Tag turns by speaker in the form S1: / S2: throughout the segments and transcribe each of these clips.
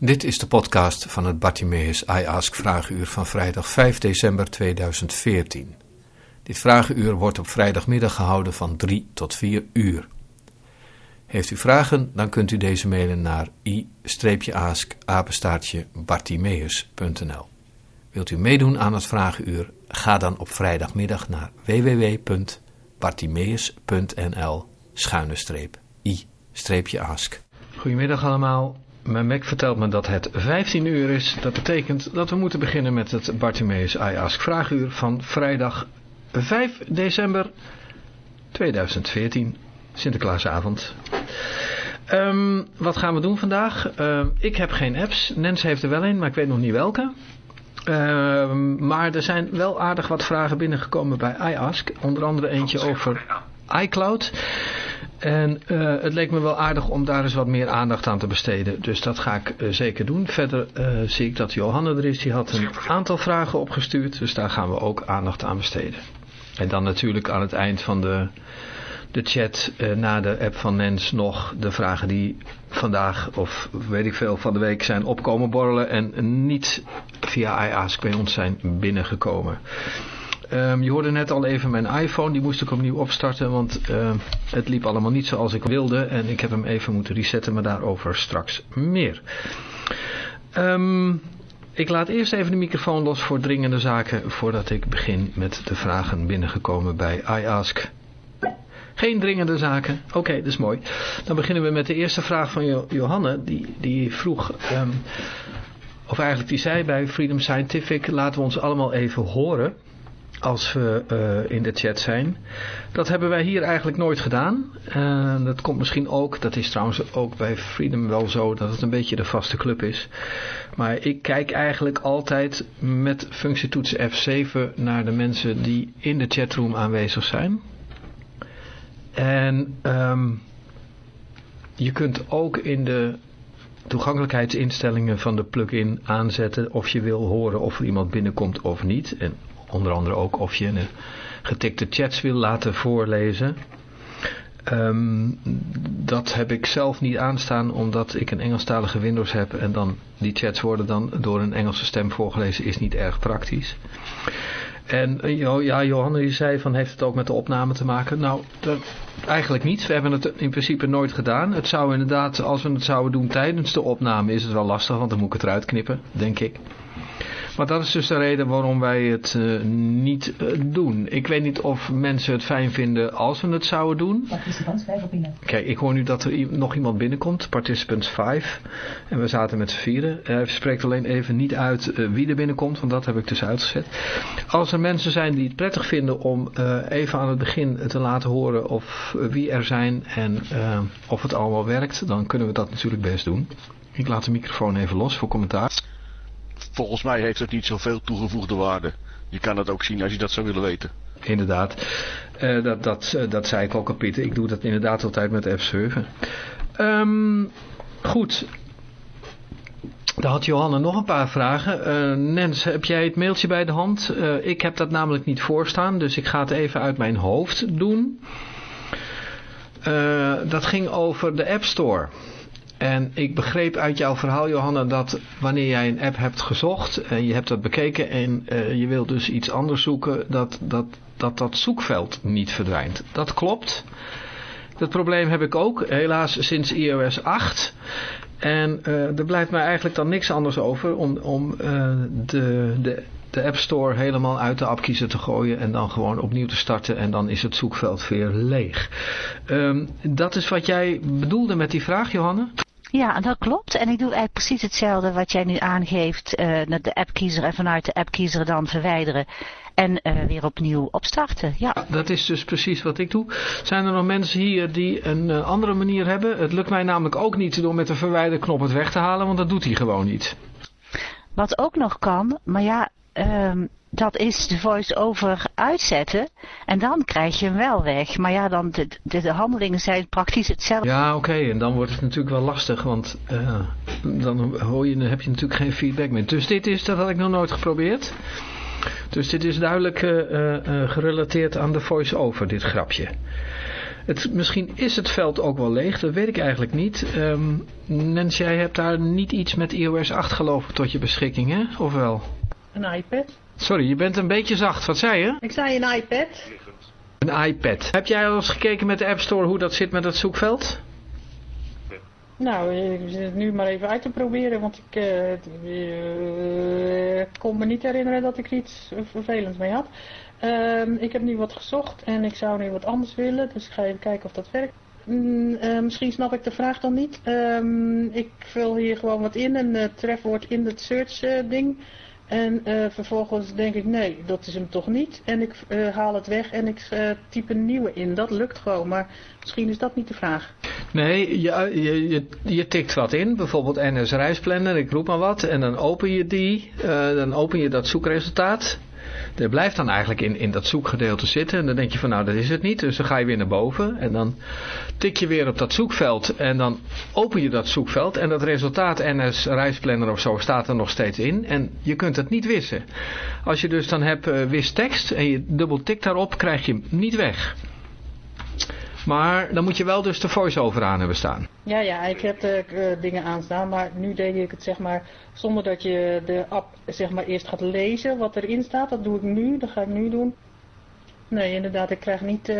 S1: Dit is de podcast van het Bartimeus I Ask Vragenuur van vrijdag 5 december 2014. Dit vragenuur wordt op vrijdagmiddag gehouden van 3 tot 4 uur. Heeft u vragen, dan kunt u deze mailen naar i-ask@bartimeus.nl. Wilt u meedoen aan het vragenuur? Ga dan op vrijdagmiddag naar www.bartimeus.nl/i-ask. Goedemiddag allemaal. Mijn Mac vertelt me dat het 15 uur is. Dat betekent dat we moeten beginnen met het Bartimeus I Ask Vragenuur van vrijdag 5 december 2014, Sinterklaasavond. Wat gaan we doen vandaag? Ik heb geen apps. Nens heeft er wel een, maar ik weet nog niet welke. Maar er zijn wel aardig wat vragen binnengekomen bij iAsk. Onder andere eentje over iCloud. En het leek me wel aardig om daar eens wat meer aandacht aan te besteden. Dus dat ga ik zeker doen. Verder zie ik dat Johanne er is. Die had een aantal vragen opgestuurd. Dus daar gaan we ook aandacht aan besteden. En dan natuurlijk aan het eind van de chat na de app van Nens nog de vragen die vandaag of weet ik veel van de week zijn opkomen borrelen. En niet via iAsk bij ons zijn binnengekomen. Je hoorde net al even mijn iPhone, die moest ik opnieuw opstarten, want het liep allemaal niet zoals ik wilde en ik heb hem even moeten resetten, maar daarover straks meer. Ik laat eerst even de microfoon los voor dringende zaken voordat ik begin met de vragen binnengekomen bij iAsk. Geen dringende zaken, oké, dat is mooi. Dan beginnen we met de eerste vraag van Johanne, die vroeg, of eigenlijk die zei bij Freedom Scientific, laten we ons allemaal even horen als we in de chat zijn. Dat hebben wij hier eigenlijk nooit gedaan. Dat komt misschien ook, dat is trouwens ook bij Freedom wel zo, dat het een beetje de vaste club is. Maar ik kijk eigenlijk altijd met functietoets F7 naar de mensen die in de chatroom aanwezig zijn. En je kunt ook in de toegankelijkheidsinstellingen van de plugin aanzetten of je wil horen of er iemand binnenkomt of niet. En onder andere ook of je getikte chats wil laten voorlezen. Dat heb ik zelf niet aanstaan omdat ik een Engelstalige Windows heb. En dan die chats worden dan door een Engelse stem voorgelezen, is niet erg praktisch. En ja, Johanne die zei van, heeft het ook met de opname te maken? Nou, eigenlijk niet. We hebben het in principe nooit gedaan. Het zou inderdaad, als we het zouden doen tijdens de opname, is het wel lastig, want dan moet ik het eruit knippen, denk ik. Maar dat is dus de reden waarom wij het niet doen. Ik weet niet of mensen het fijn vinden als we het zouden doen.
S2: Participants 5 op binnen.
S1: Kijk, ik hoor nu dat er nog iemand binnenkomt. Participants 5. En we zaten met z'n vieren. Hij spreekt alleen even niet uit wie er binnenkomt, want dat heb ik dus uitgezet. Als er mensen zijn die het prettig vinden om even aan het begin te laten horen of wie er zijn en of het allemaal werkt, dan kunnen we dat natuurlijk best doen. Ik laat de microfoon even los voor commentaar.
S3: Volgens mij heeft het niet zoveel toegevoegde waarde. Je kan dat ook zien als je dat zou willen weten.
S1: Inderdaad. Dat zei ik ook al, Pieter. Ik doe dat inderdaad altijd met F7. Goed. Dan had Johanne nog een paar vragen. Nens, heb jij het mailtje bij de hand? Ik heb dat namelijk niet voorstaan, dus ik ga het even uit mijn hoofd doen. Dat ging over de App Store. En ik begreep uit jouw verhaal, Johanna, dat wanneer jij een app hebt gezocht en je hebt dat bekeken en je wilt dus iets anders zoeken, dat zoekveld niet verdwijnt. Dat klopt. Dat probleem heb ik ook, helaas sinds iOS 8. En er blijft mij eigenlijk dan niks anders over om de App Store helemaal uit de appkiezer te gooien en dan gewoon opnieuw te starten en dan is het zoekveld weer leeg. Dat is wat jij bedoelde met die vraag, Johanne?
S2: Ja, dat klopt. En ik doe eigenlijk precies hetzelfde wat jij nu aangeeft. Naar de appkiezer en vanuit de appkiezer dan verwijderen. En weer opnieuw opstarten. Ja,
S1: dat is dus precies wat ik doe. Zijn er nog mensen hier die een andere manier hebben? Het lukt mij namelijk ook niet door met de verwijderknop het weg te halen, want dat doet hij gewoon niet.
S2: Wat ook nog kan, maar ja, dat is de voice-over uitzetten en dan krijg je hem wel weg. Maar ja, dan de handelingen zijn praktisch hetzelfde.
S1: Ja, oké. En dan wordt het natuurlijk wel lastig, want dan heb je natuurlijk geen feedback meer. Dus dat had ik nog nooit geprobeerd. Dus dit is duidelijk gerelateerd aan de voice-over, dit grapje. Misschien is het veld ook wel leeg, dat weet ik eigenlijk niet. Nens, jij hebt daar niet iets met iOS 8 geloof ik tot je beschikking, hè? Of wel?
S4: Een iPad.
S1: Sorry, je bent een beetje zacht. Wat zei je?
S4: Ik zei een iPad.
S1: Een iPad. Heb jij al eens gekeken met de App Store hoe dat zit met het zoekveld?
S4: Nou, ik zit het nu maar even uit te proberen, want ik kon me niet herinneren dat ik er iets vervelends mee had. Ik heb nu wat gezocht en ik zou nu wat anders willen, dus ik ga even kijken of dat werkt. Misschien snap ik de vraag dan niet. Ik vul hier gewoon wat in, een trefwoord in het search ding. En vervolgens denk ik, nee, dat is hem toch niet. En ik haal het weg en ik type een nieuwe in. Dat lukt gewoon, maar misschien is dat niet de vraag.
S1: Nee, je tikt wat in, bijvoorbeeld NS Reisplanner, ik roep maar wat. En dan open je dan open je dat zoekresultaat. Dat blijft dan eigenlijk in dat zoekgedeelte zitten. En dan denk je van nou, dat is het niet. Dus dan ga je weer naar boven. En dan tik je weer op dat zoekveld. En dan open je dat zoekveld. En dat resultaat NS Reisplanner of zo staat er nog steeds in. En je kunt het niet wissen. Als je dus dan hebt wis tekst en je dubbel tikt daarop, krijg je hem niet weg. Maar dan moet je wel dus de voice-over aan hebben staan.
S4: Ja, ik heb de dingen aanstaan, maar nu deed ik het zeg maar zonder dat je de app zeg maar eerst gaat lezen wat erin staat. Dat doe ik nu, dat ga ik nu doen. Nee, inderdaad, ik krijg niet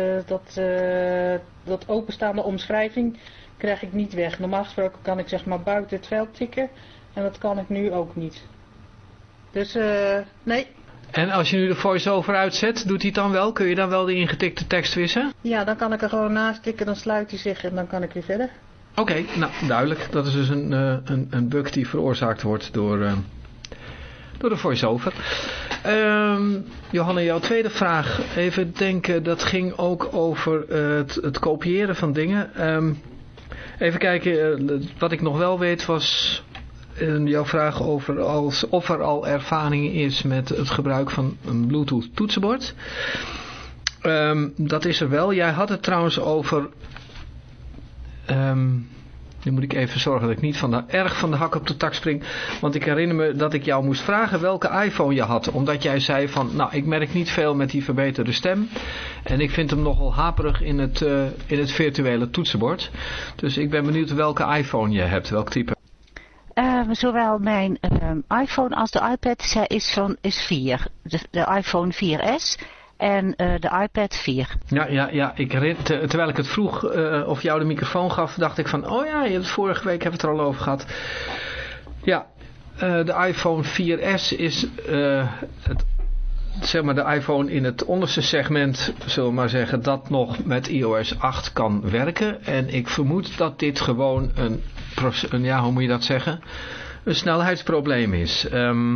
S4: dat openstaande omschrijving krijg ik niet weg. Normaal gesproken kan ik zeg maar buiten het veld tikken en dat kan ik nu ook niet. Dus nee.
S1: En als je nu de voice-over uitzet, doet hij het dan wel? Kun je dan wel de ingetikte tekst wissen?
S4: Ja, dan kan ik er gewoon naast tikken, dan sluit hij zich en dan kan ik weer verder.
S1: Oké, nou duidelijk. Dat is dus een bug die veroorzaakt wordt door de voice-over. Johanna, jouw tweede vraag. Even denken, dat ging ook over het kopiëren van dingen. Even kijken, wat ik nog wel weet was jouw vraag over of er al ervaring is met het gebruik van een Bluetooth toetsenbord. Dat is er wel. Jij had het trouwens over... nu moet ik even zorgen dat ik niet erg van de hak op de tak spring. Want ik herinner me dat ik jou moest vragen welke iPhone je had. Omdat jij zei van, nou ik merk niet veel met die verbeterde stem. En ik vind hem nogal haperig in het virtuele toetsenbord. Dus ik ben benieuwd welke iPhone je hebt, welk type.
S2: Zowel mijn iPhone als de iPad is 4. De iPhone 4S en de iPad 4.
S1: Ja. Terwijl ik het vroeg of jou de microfoon gaf, dacht ik van, oh ja, vorige week hebben we het er al over gehad. Ja, de iPhone 4S is zeg maar de iPhone in het onderste segment, zullen we maar zeggen, dat nog met iOS 8 kan werken. En ik vermoed dat dit gewoon hoe moet je dat zeggen? Een snelheidsprobleem is.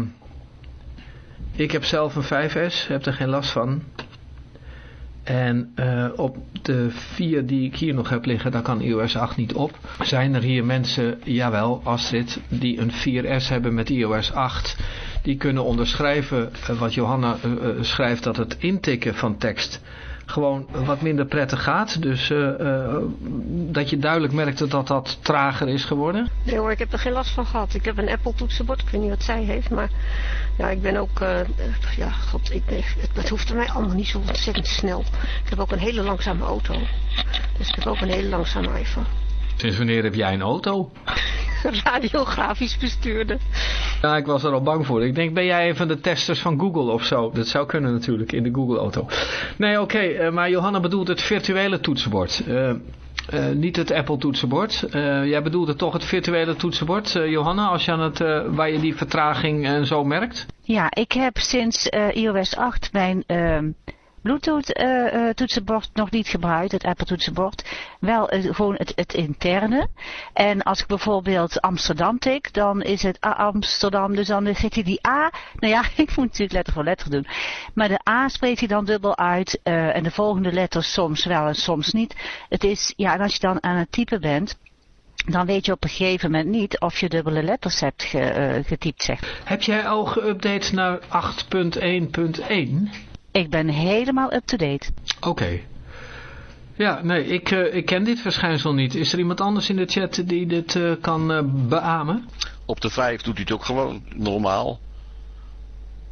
S1: Ik heb zelf een 5S, heb er geen last van. En op de 4 die ik hier nog heb liggen, daar kan iOS 8 niet op. Zijn er hier mensen, jawel Astrid, die een 4S hebben met iOS 8... Die kunnen onderschrijven wat Johanna schrijft, dat het intikken van tekst gewoon wat minder prettig gaat. Dus dat je duidelijk merkt dat trager is geworden.
S5: Nee hoor, ik heb er geen last van gehad. Ik heb een Apple toetsenbord, ik weet niet wat zij heeft. Maar ja, ik ben ook, het hoeft er mij allemaal niet zo ontzettend snel. Ik heb ook een hele langzame auto. Dus ik heb ook een hele langzame iPhone.
S1: Sinds wanneer heb jij een auto?
S5: Radiografisch bestuurder.
S1: Ja, ik was er al bang voor. Ik denk, ben jij een van de testers van Google of zo? Dat zou kunnen natuurlijk, in de Google-auto. Nee, oké, maar Johanna bedoelt het virtuele toetsenbord. Niet het Apple toetsenbord. Jij bedoelde toch het virtuele toetsenbord, Johanna, als je aan waar je die vertraging en zo merkt?
S2: Ja, ik heb sinds iOS 8 mijn Bluetooth toetsenbord nog niet gebruikt, het Apple toetsenbord. Wel gewoon het interne. En als ik bijvoorbeeld Amsterdam tik, dan is het Amsterdam, dus dan zit hij die A. Nou ja, ik moet natuurlijk letter voor letter doen. Maar de A spreekt hij dan dubbel uit en de volgende letters soms wel en soms niet. Het is, ja, en als je dan aan het typen bent, dan weet je op een gegeven moment niet of je dubbele letters hebt getypt, zeg.
S1: Heb jij al geüpdate naar 8.1.1?
S2: Ik ben helemaal up-to-date.
S1: Oké. Ja, nee, ik ken dit verschijnsel niet. Is er iemand anders in de chat die dit kan beamen?
S3: Op de 5 doet hij het ook gewoon normaal.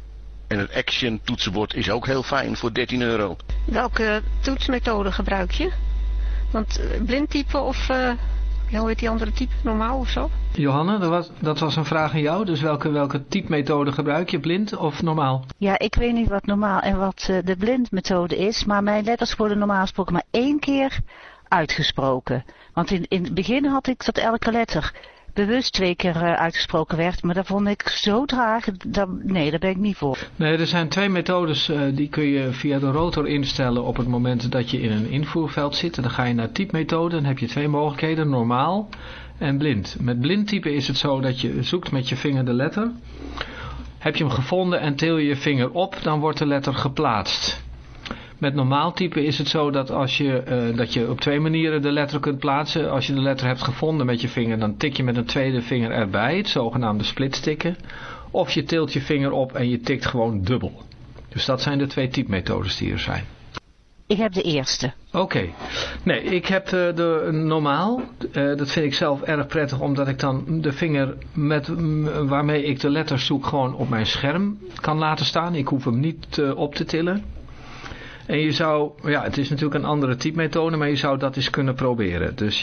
S3: En het Action toetsenbord is ook heel fijn voor €13.
S5: Welke toetsmethode gebruik je? Want blind typen of hoe heet die andere type? Normaal of zo?
S1: Johanne, dat was een vraag aan jou. Dus welke typemethode gebruik je? Blind of normaal?
S2: Ja, ik weet niet wat normaal en wat de blindmethode is. Maar mijn letters worden normaal gesproken maar 1 keer uitgesproken. Want in het begin had ik dat elke letter bewust 2 keer uitgesproken werd. Maar dat vond ik zo traag. Nee, daar ben ik niet voor.
S1: Nee, er zijn 2 methodes. Die kun je via de rotor instellen op het moment dat je in een invoerveld zit. En dan ga je naar typemethode. Dan heb je 2 mogelijkheden. Normaal en blind. Met blind typen is het zo dat je zoekt met je vinger de letter. Heb je hem gevonden en til je vinger op, dan wordt de letter geplaatst. Met normaal typen is het zo dat dat je op 2 manieren de letter kunt plaatsen. Als je de letter hebt gevonden met je vinger, dan tik je met een tweede vinger erbij, het zogenaamde splitstikken. Of je tilt je vinger op en je tikt gewoon dubbel. Dus dat zijn de 2 typmethodes die er zijn.
S2: Ik heb de eerste.
S1: Oké. Nee, ik heb de normaal. Dat vind ik zelf erg prettig, omdat ik dan de vinger waarmee ik de letters zoek gewoon op mijn scherm kan laten staan. Ik hoef hem niet op te tillen. En je zou, ja, het is natuurlijk een andere typemethode, maar je zou dat eens kunnen proberen. Dus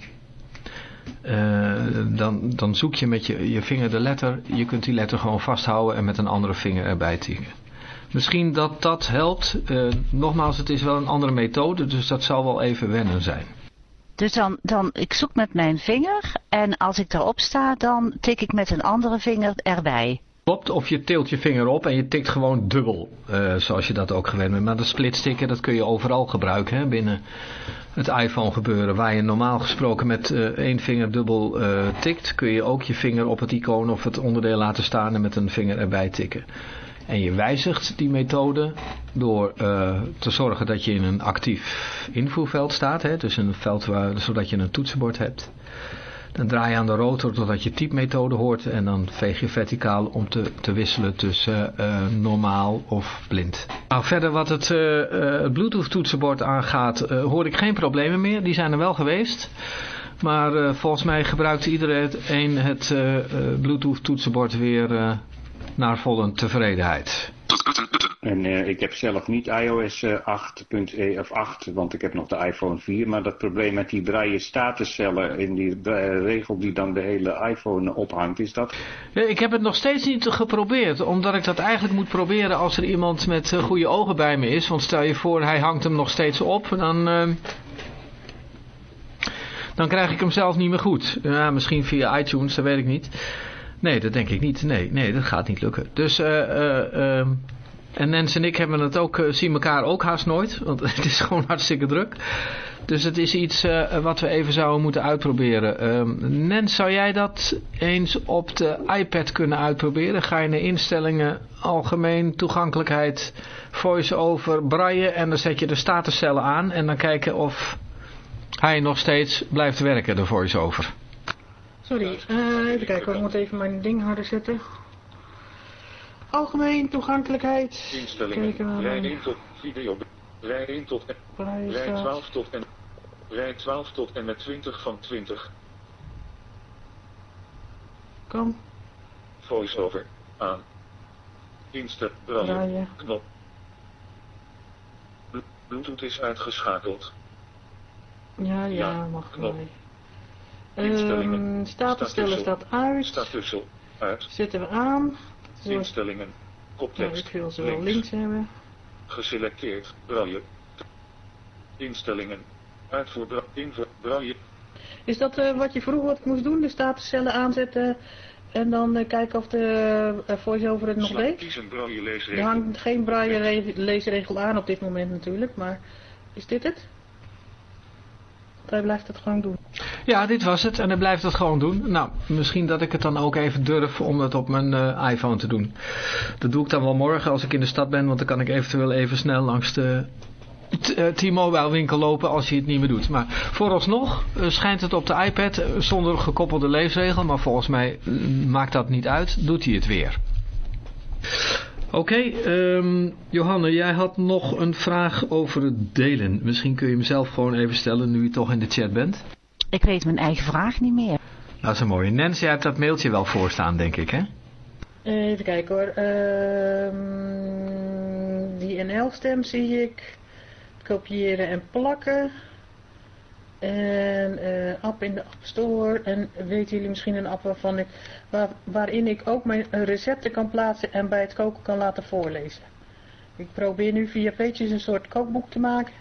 S1: dan zoek je met je vinger de letter. Je kunt die letter gewoon vasthouden en met een andere vinger erbij tikken. Misschien dat helpt. Nogmaals, het is wel een andere methode, dus dat zal wel even wennen zijn.
S2: Dus dan ik zoek met mijn vinger en als ik erop sta, dan tik ik met een andere vinger erbij.
S1: Klopt, of je tilt je vinger op en je tikt gewoon dubbel, zoals je dat ook gewend bent. Maar dat splitstikken, dat kun je overal gebruiken, hè, binnen het iPhone gebeuren. Waar je normaal gesproken met 1 vinger dubbel tikt, kun je ook je vinger op het icoon of het onderdeel laten staan en met een vinger erbij tikken. En je wijzigt die methode door te zorgen dat je in een actief invoerveld staat, hè, dus een veld zodat je een toetsenbord hebt. Dan draai je aan de rotor totdat je typemethode hoort en dan veeg je verticaal om te wisselen tussen normaal of blind. Nou, verder wat het Bluetooth toetsenbord aangaat, hoor ik geen problemen meer. Die zijn er wel geweest. Maar volgens mij gebruikt iedereen het Bluetooth toetsenbord weer naar volle tevredenheid.
S6: En ik heb zelf niet iOS 8.1 of 8, want ik heb nog de iPhone 4. Maar dat probleem met die braille statuscellen in die regel die dan de hele iPhone ophangt, is dat?
S1: Nee, ik heb het nog steeds niet geprobeerd, omdat ik dat eigenlijk moet proberen als er iemand met goede ogen bij me is. Want stel je voor, hij hangt hem nog steeds op, dan krijg ik hem zelf niet meer goed. Ja, misschien via iTunes, dat weet ik niet. Nee, dat denk ik niet. Nee, dat gaat niet lukken. Dus, en Nens en ik hebben het ook, zien elkaar ook haast nooit. Want het is gewoon hartstikke druk. Dus het is iets wat we even zouden moeten uitproberen. Nens, zou jij dat eens op de iPad kunnen uitproberen? Ga je naar instellingen, algemeen, toegankelijkheid, voice-over, braille. En dan zet je de statuscellen aan. En dan kijken of hij nog steeds blijft werken, de voice-over.
S4: Sorry, even kijken, ik moet even mijn ding harder zetten. Algemeen toegankelijkheid.
S7: Instellingen, rij 1 tot video, rij 1 tot rij 12 tot en met 20 van 20.
S4: Kan.
S7: Voice-over, aan. Braille, knop. Bluetooth is uitgeschakeld.
S4: Ja, mag
S7: knop.
S4: Instellingen. Statusstellen staat uit.
S7: Statussel uit.
S4: Zetten we aan.
S7: Instellingen. Koptekst.
S4: Ik wil ze wel links hebben.
S7: Geselecteerd. Braille. Instellingen. Uitvoer braille.
S4: Is dat wat je vroeg wat ik moest doen? De statuscellen aanzetten en dan kijken of de voice-over het nog deed?
S7: Kiezen braille leesregel.
S4: Er hangt geen braille leesregel aan op dit moment natuurlijk, maar is dit het? Hij blijft het gewoon doen.
S1: Ja, dit was het en hij blijft het gewoon doen. Nou, misschien dat ik het dan ook even durf om het op mijn iPhone te doen. Dat doe ik dan wel morgen als ik in de stad ben, want dan kan ik eventueel even snel langs de T-Mobile winkel lopen als je het niet meer doet. Maar vooralsnog schijnt het op de iPad zonder gekoppelde leesregel, maar volgens mij maakt dat niet uit, doet hij het weer. Oké, Johanne, jij had nog een vraag over het delen. Misschien kun je hem zelf gewoon even stellen nu je toch in de chat bent.
S2: Ik weet mijn eigen vraag niet meer.
S1: Dat is een mooie. Nens, jij hebt dat mailtje wel voorstaan, denk ik, hè?
S4: Even kijken hoor. Die NL-stem zie ik. Kopiëren en plakken. En app in de App Store. En weten jullie misschien een app waarin ik ook mijn recepten kan plaatsen en bij het koken kan laten voorlezen. Ik probeer nu via Pages een soort kookboek te maken.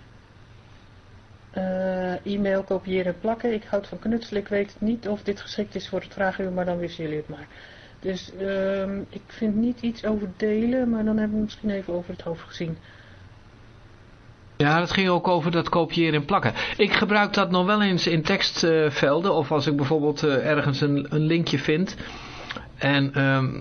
S4: E-mail kopiëren en plakken. Ik houd van knutselen. Ik weet niet of dit geschikt is voor het vraaguur, maar dan wisten jullie het maar. Dus ik vind niet iets over delen, maar dan hebben we het misschien even over het hoofd gezien.
S1: Ja, dat ging ook over dat kopiëren en plakken. Ik gebruik dat nog wel eens in tekstvelden. Of als ik bijvoorbeeld ergens een linkje vind. En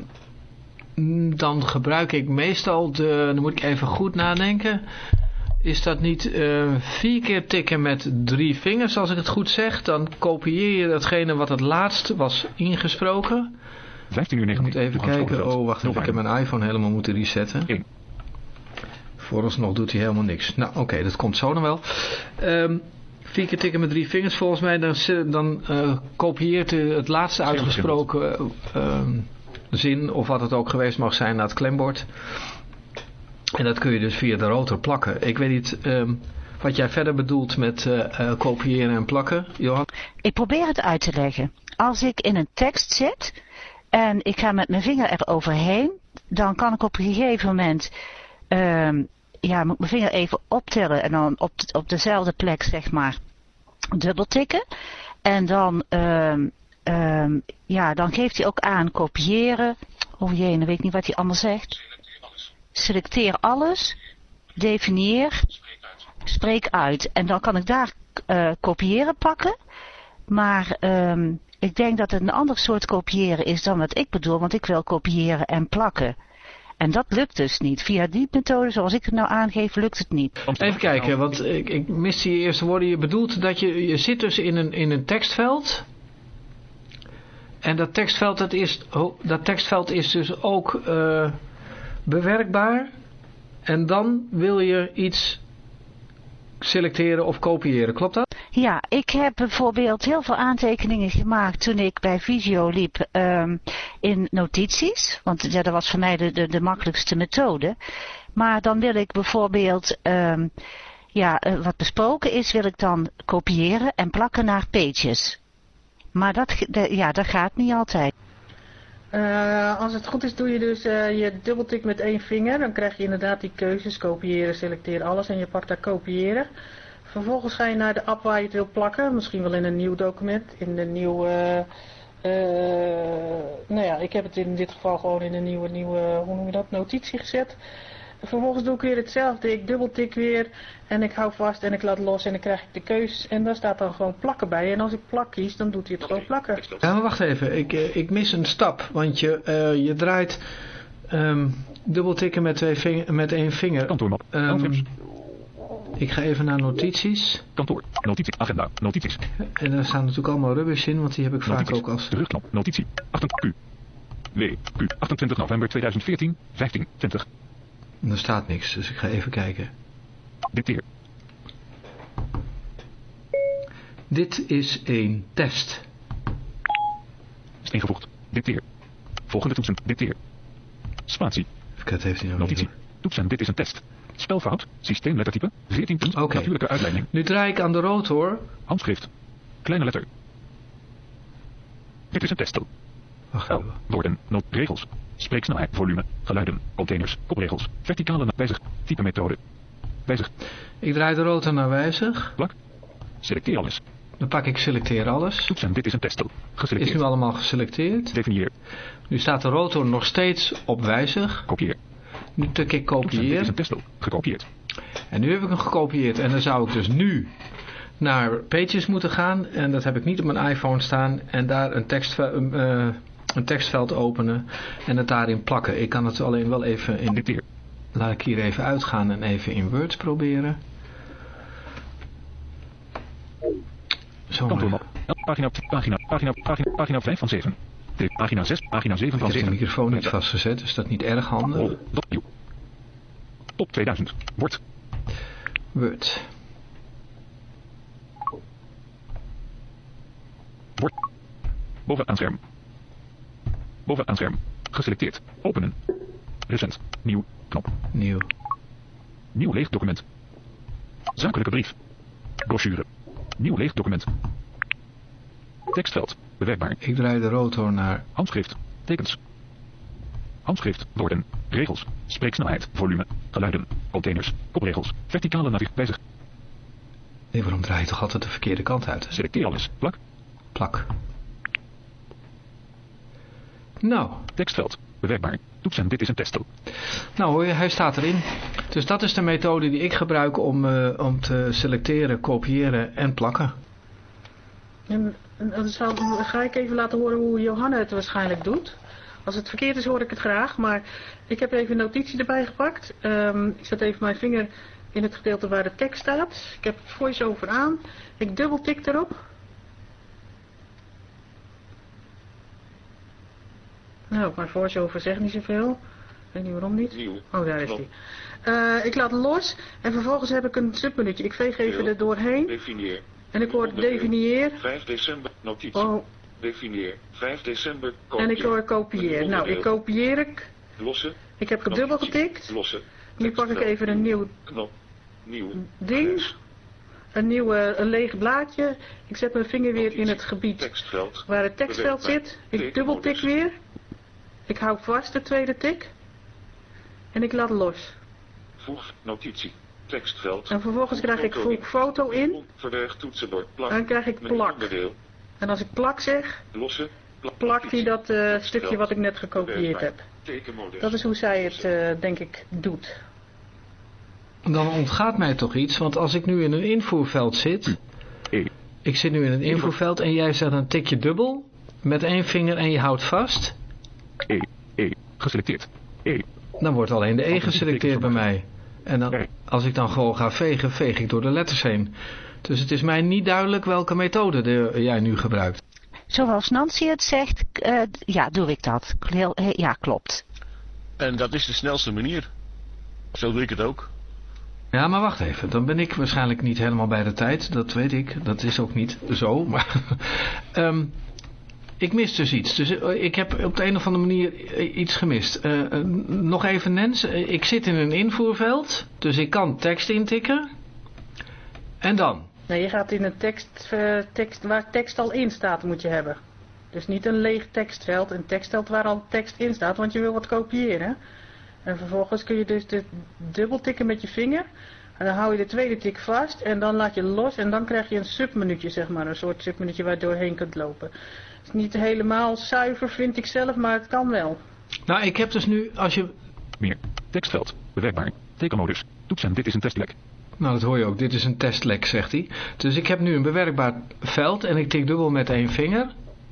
S1: dan gebruik ik meestal dan moet ik even goed nadenken. Is dat niet 4 keer tikken met 3 vingers als ik het goed zeg. Dan kopieer je datgene wat het laatst was ingesproken.
S8: 15 uur 19.
S1: Ik moet even kijken. Oh, wacht even. Ik heb mijn iPhone helemaal moeten resetten.
S8: 1.
S1: Vooralsnog doet hij helemaal niks. Nou, oké, dat komt zo dan wel. 4 keer tikken met 3 vingers volgens mij. Dan kopieert het laatste uitgesproken zin, of wat het ook geweest mag zijn, naar het klembord. En dat kun je dus via de rotor plakken. Ik weet niet wat jij verder bedoelt met kopiëren en plakken, Johan. Ik
S2: probeer het uit te leggen. Als ik in een tekst zit en ik ga met mijn vinger eroverheen, dan kan ik op een gegeven moment moet mijn vinger even optillen en dan op dezelfde plek zeg maar dubbeltikken. En dan, dan geeft hij ook aan kopiëren. Oh jee, dan weet ik niet wat hij anders zegt. Selecteer alles. Definieer. Spreek uit. En dan kan ik daar kopiëren pakken. Maar ik denk dat het een ander soort kopiëren is dan wat ik bedoel. Want ik wil kopiëren en plakken. En dat lukt dus niet. Via die methode, zoals ik het nou aangeef, lukt het niet.
S1: Even kijken, want ik miste je eerste woorden. Je bedoelt dat je zit dus in een tekstveld. En dat tekstveld is dus ook bewerkbaar. En dan wil je iets selecteren of kopiëren, klopt dat?
S2: Ja, ik heb bijvoorbeeld heel veel aantekeningen gemaakt toen ik bij Visio liep in notities. Want dat was voor mij de makkelijkste methode. Maar dan wil ik bijvoorbeeld, wat besproken is, wil ik dan kopiëren en plakken naar Pages. Maar dat gaat niet altijd.
S4: Als het goed is doe je dus je dubbeltik met 1 vinger. Dan krijg je inderdaad die keuzes. Kopiëren, selecteer alles en je pakt daar kopiëren. Vervolgens ga je naar de app waar je het wil plakken. Misschien wel in een nieuw document. In een nieuw... ik heb het in dit geval gewoon in een nieuwe hoe noem je dat, notitie gezet. Vervolgens doe ik weer hetzelfde. Ik dubbeltik weer en ik hou vast en ik laat los en dan krijg ik de keus. En daar staat dan gewoon plakken bij. En als ik plak kies, dan doet hij het gewoon plakken.
S1: Ja, maar wacht even. Ik mis een stap. Want je draait dubbeltikken met 1 vinger.
S8: Kantoormap.
S1: Ik ga even naar notities.
S8: Kantoor. Notitie. Agenda. Notities.
S1: En daar staan natuurlijk allemaal rubbish in, want die heb ik vaak ook als...
S8: Terugknop. Notitie. 28 Q. W. Q. 28 november 2014. 15:20.
S1: Er staat niks, dus ik ga even kijken.
S8: Dicteer.
S1: Dit is een test.
S8: Is ingevoegd. Dicteer. Volgende toetsen. Dicteer. Spatie.
S1: Dat heeft hij nog
S8: notitie. Toetsen. Dit is een test. Spelfout. Systeemlettertype. 14 punt.
S1: Okay.
S8: Natuurlijke uitleiding.
S1: Nu draai ik aan de rotor.
S8: Handschrift. Kleine letter. Dit is een test.
S1: Wacht even.
S8: Woorden. Regels. Spreeksnelheid. Volume. Geluiden. Containers. Kopregels. Verticale wijzig. Type methode. Wijzig.
S1: Ik draai de rotor naar wijzig.
S8: Plak. Selecteer alles.
S1: Dan pak ik selecteer alles.
S8: Toetsen. Dit is een test. Geselecteerd.
S1: Is nu allemaal geselecteerd.
S8: Definieer.
S1: Nu staat de rotor nog steeds op wijzig.
S8: Kopieer.
S1: Nu tik ik kopieer.
S8: Dit is een test. Gekopieerd.
S1: En nu heb ik hem gekopieerd. En dan zou ik dus nu naar Pages moeten gaan. En dat heb ik niet op mijn iPhone staan. En daar een tekstveld openen. En het daarin plakken. Ik kan het alleen wel even in...
S8: Dicteer.
S1: Laat ik hier even uitgaan en even in Word proberen. Zo maar.
S8: Pagina 5 van 7. Pagina 6, pagina 7 van 7.
S1: Ik heb de microfoon niet vastgezet, dus dat is niet erg handig.
S8: Top 2000. Word.
S1: Word.
S8: Word. Bovenaan scherm. Bovenaan scherm. Geselecteerd. Openen. Recent. Nieuw. Knop.
S1: Nieuw.
S8: Nieuw leeg document. Zakelijke brief. Brochure. Nieuw leeg document. Tekstveld. Bewerkbaar.
S1: Ik draai de rotor naar...
S8: Handschrift. Tekens. Handschrift. Woorden. Regels. Spreeksnelheid. Volume. Geluiden. Containers. Kopregels. Verticale navigatie. Wijzig.
S1: Nee, waarom draai je toch altijd de verkeerde kant uit?
S8: Selecteer alles. Plak.
S1: Plak. Nou.
S8: Tekstveld. Bewerkbaar. Toetsen. Dit is een test.
S1: Nou hoor je, hij staat erin. Dus dat is de methode die ik gebruik om te selecteren, kopiëren en plakken.
S4: En dan ga ik even laten horen hoe Johanna het waarschijnlijk doet. Als het verkeerd is hoor ik het graag, maar ik heb even een notitie erbij gepakt. Ik zet even mijn vinger in het gedeelte waar de tekst staat. Ik heb VoiceOver aan. Ik dubbeltik erop. Nou, mijn VoiceOver zegt niet zoveel. Ik weet niet waarom niet.
S7: Nieuw.
S4: Oh, daar is die. Ik laat los en vervolgens heb ik een submenuutje. Ik veeg even er doorheen.
S7: Definieer.
S4: En ik hoor definieer.
S7: 5 december. Notitie.
S4: Oh.
S7: Definieer. 5 december.
S4: En ik hoor kopieer. Nou, ik kopieer ik.
S7: Lossen.
S4: Ik heb gedubbel getikt.
S7: Lossen.
S4: Nu pak ik even een nieuw
S7: knop. Nieuw.
S4: ding. Een leeg blaadje. Ik zet mijn vinger weer in het gebied
S7: Tekstveld.
S4: waar het tekstveld zit. Ik dubbeltik weer. Ik hou vast de tweede tik. En ik laat los.
S7: Voeg notitie. Tekstveld.
S4: En vervolgens krijg ik voeg foto in.
S7: Verwerk toetsenbord. Plak.
S4: En dan krijg ik plak. En als ik plak zeg,
S7: Lossen.
S4: plakt hij dat stukje wat ik net gekopieerd heb. Dat is hoe zij het denk ik doet.
S1: Dan ontgaat mij toch iets, want als ik nu in een invoerveld zit... Ik zit nu in een invoerveld en jij zet een tikje dubbel met één vinger en je houdt vast.
S8: Geselecteerd.
S1: Dan wordt alleen de geselecteerd bij mij. En dan, als ik dan gewoon ga vegen, veeg ik door de letters heen. Dus het is mij niet duidelijk welke methode jij nu gebruikt.
S2: Zoals Nancy het zegt, ja, doe ik dat. Ja, klopt.
S3: En dat is de snelste manier. Zo doe ik het ook.
S1: Ja, maar wacht even. Dan ben ik waarschijnlijk niet helemaal bij de tijd. Dat weet ik. Dat is ook niet zo. Maar ik mis dus iets. Dus ik heb op de een of andere manier iets gemist. Nog even Nens. Ik zit in een invoerveld. Dus ik kan tekst intikken. En dan?
S4: Nee, je gaat in een tekst waar tekst al in staat moet je hebben. Dus niet een leeg tekstveld. Een tekstveld waar al tekst in staat. Want je wil wat kopiëren. En vervolgens kun je dus dubbel tikken met je vinger. En dan hou je de tweede tik vast. En dan laat je los. En dan krijg je een submenuutje, zeg maar. Een soort submenuutje waar je doorheen kunt lopen. Het is niet helemaal zuiver, vind ik zelf. Maar het kan wel.
S1: Nou, ik heb dus nu, als je...
S8: Meer. Tekstveld. Bewerkbaar. Tekenmodus. Toetsen. Dit is een testlek.
S1: Nou, dat hoor je ook. Dit is een testlek, zegt hij. Dus ik heb nu een bewerkbaar veld. En ik tik dubbel met één vinger.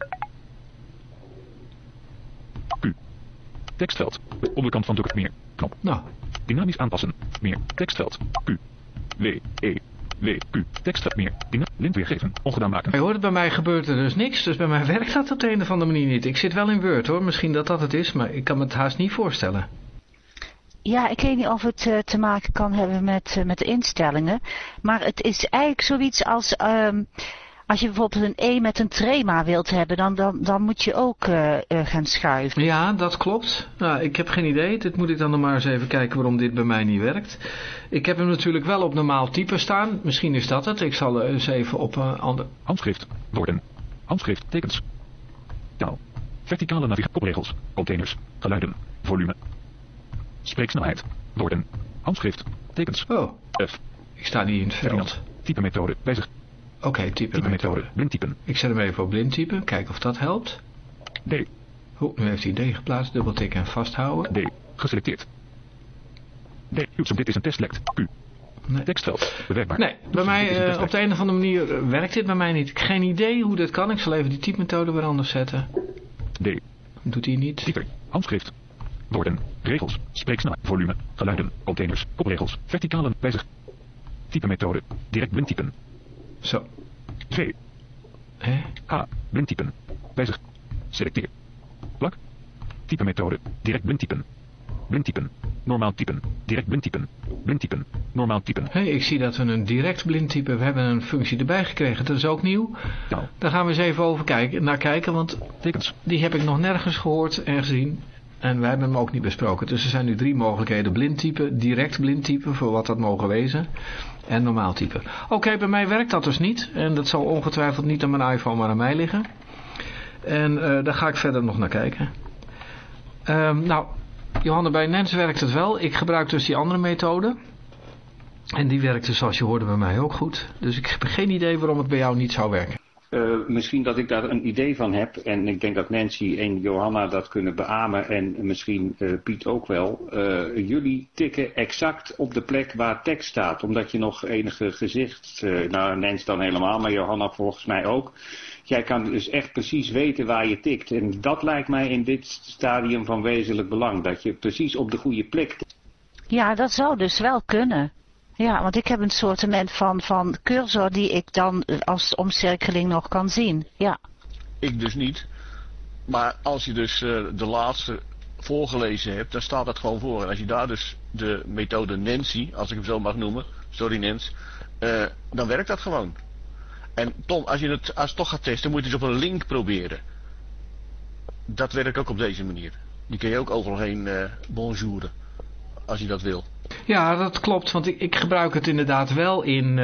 S8: Q. Tekstveld. De onderkant van document. Meer. Knop.
S1: Nou.
S8: Dynamisch aanpassen. Meer. Tekstveld. Q. W. E. W. Q. Tekstveld. Meer. Lint weergeven. Ongedaan maken.
S1: Je hoort het, bij mij gebeurt er dus niks. Dus bij mij werkt dat op de een of andere manier niet. Ik zit wel in Word hoor. Misschien dat het is. Maar ik kan me het haast niet voorstellen.
S2: Ja, ik weet niet of het te maken kan hebben met de instellingen. Maar het is eigenlijk zoiets als je bijvoorbeeld een E met een trema wilt hebben, dan moet je ook gaan schuiven.
S1: Ja, dat klopt. Nou, ik heb geen idee. Dit moet ik dan nog maar eens even kijken waarom dit bij mij niet werkt. Ik heb hem natuurlijk wel op normaal type staan. Misschien is dat het. Ik zal eens even op ander...
S8: Handschrift. Woorden. Handschrift. Tekens. Taal. Verticale navigatie. Kopregels. Containers. Geluiden. Volume. Spreeksnelheid. Woorden. Handschrift. Tekens.
S1: Oh.
S8: F.
S1: Ik sta niet in het veld.
S8: Type methode. Wijzig.
S1: Oké, type methode.
S8: Blindtypen.
S1: Ik zet hem even op blindtypen. Kijken of dat helpt.
S8: D.
S1: Nu heeft hij D geplaatst. Dubbeltikken en vasthouden.
S8: D. Geselecteerd. D. Dit is een testlek. Q.
S1: Nee.
S8: Tekstveld. Bewerkbaar.
S1: Nee, bij mij op de een of andere manier werkt dit bij mij niet. Ik heb geen idee hoe dat kan. Ik zal even die typemethode weer anders zetten.
S8: D.
S1: Doet hij niet.
S8: Typer. Handschrift. Woorden. Regels. Spreeksnelheid. Volume. Geluiden. Containers. Kopregels. Verticale. Wijzig. Type methode. Direct blindtypen.
S1: Zo.
S8: V. H. Blindtypen. Wijzig. Selecteer. Plak. Type methode. Direct blindtypen. Blindtypen. Normaal typen. Direct blindtypen. Blindtypen. Normaal typen.
S1: Ik zie dat we een direct blindtypen. We hebben een functie erbij gekregen. Dat is ook nieuw.
S8: Nou.
S1: Daar gaan we eens even naar kijken. Want
S8: tekens.
S1: Die heb ik nog nergens gehoord en gezien. En wij hebben hem ook niet besproken. Dus er zijn nu 3 mogelijkheden. Blind typen, direct blind typen, voor wat dat mogen wezen. En normaal typen. Oké, bij mij werkt dat dus niet. En dat zal ongetwijfeld niet aan mijn iPhone, maar aan mij liggen. En daar ga ik verder nog naar kijken. Nou, Johanna, bij Nens werkt het wel. Ik gebruik dus die andere methode. En die werkt dus, zoals je hoorde, bij mij ook goed. Dus ik heb geen idee waarom het bij jou niet zou werken.
S6: Misschien dat ik daar een idee van heb. En ik denk dat Nancy en Johanna dat kunnen beamen. En misschien Piet ook wel. Jullie tikken exact op de plek waar tekst staat. Omdat je nog enige gezicht... nou, Nancy dan helemaal, maar Johanna volgens mij ook. Jij kan dus echt precies weten waar je tikt. En dat lijkt mij in dit stadium van wezenlijk belang. Dat je precies op de goede plek tikt.
S2: Ja, dat zou dus wel kunnen. Ja, want ik heb een soortement van cursor die ik dan als omcirkeling nog kan zien. Ja.
S3: Ik dus niet. Maar als je dus de laatste voorgelezen hebt, dan staat dat gewoon voor. En als je daar dus de methode Nancy, als ik hem zo mag noemen, sorry Nens, dan werkt dat gewoon. En Tom, als je het toch gaat testen, moet je het dus op een link proberen. Dat werkt ook op deze manier. Die kun je ook overal heen bonjouren, als je dat wil.
S1: Ja, dat klopt, want ik gebruik het inderdaad wel in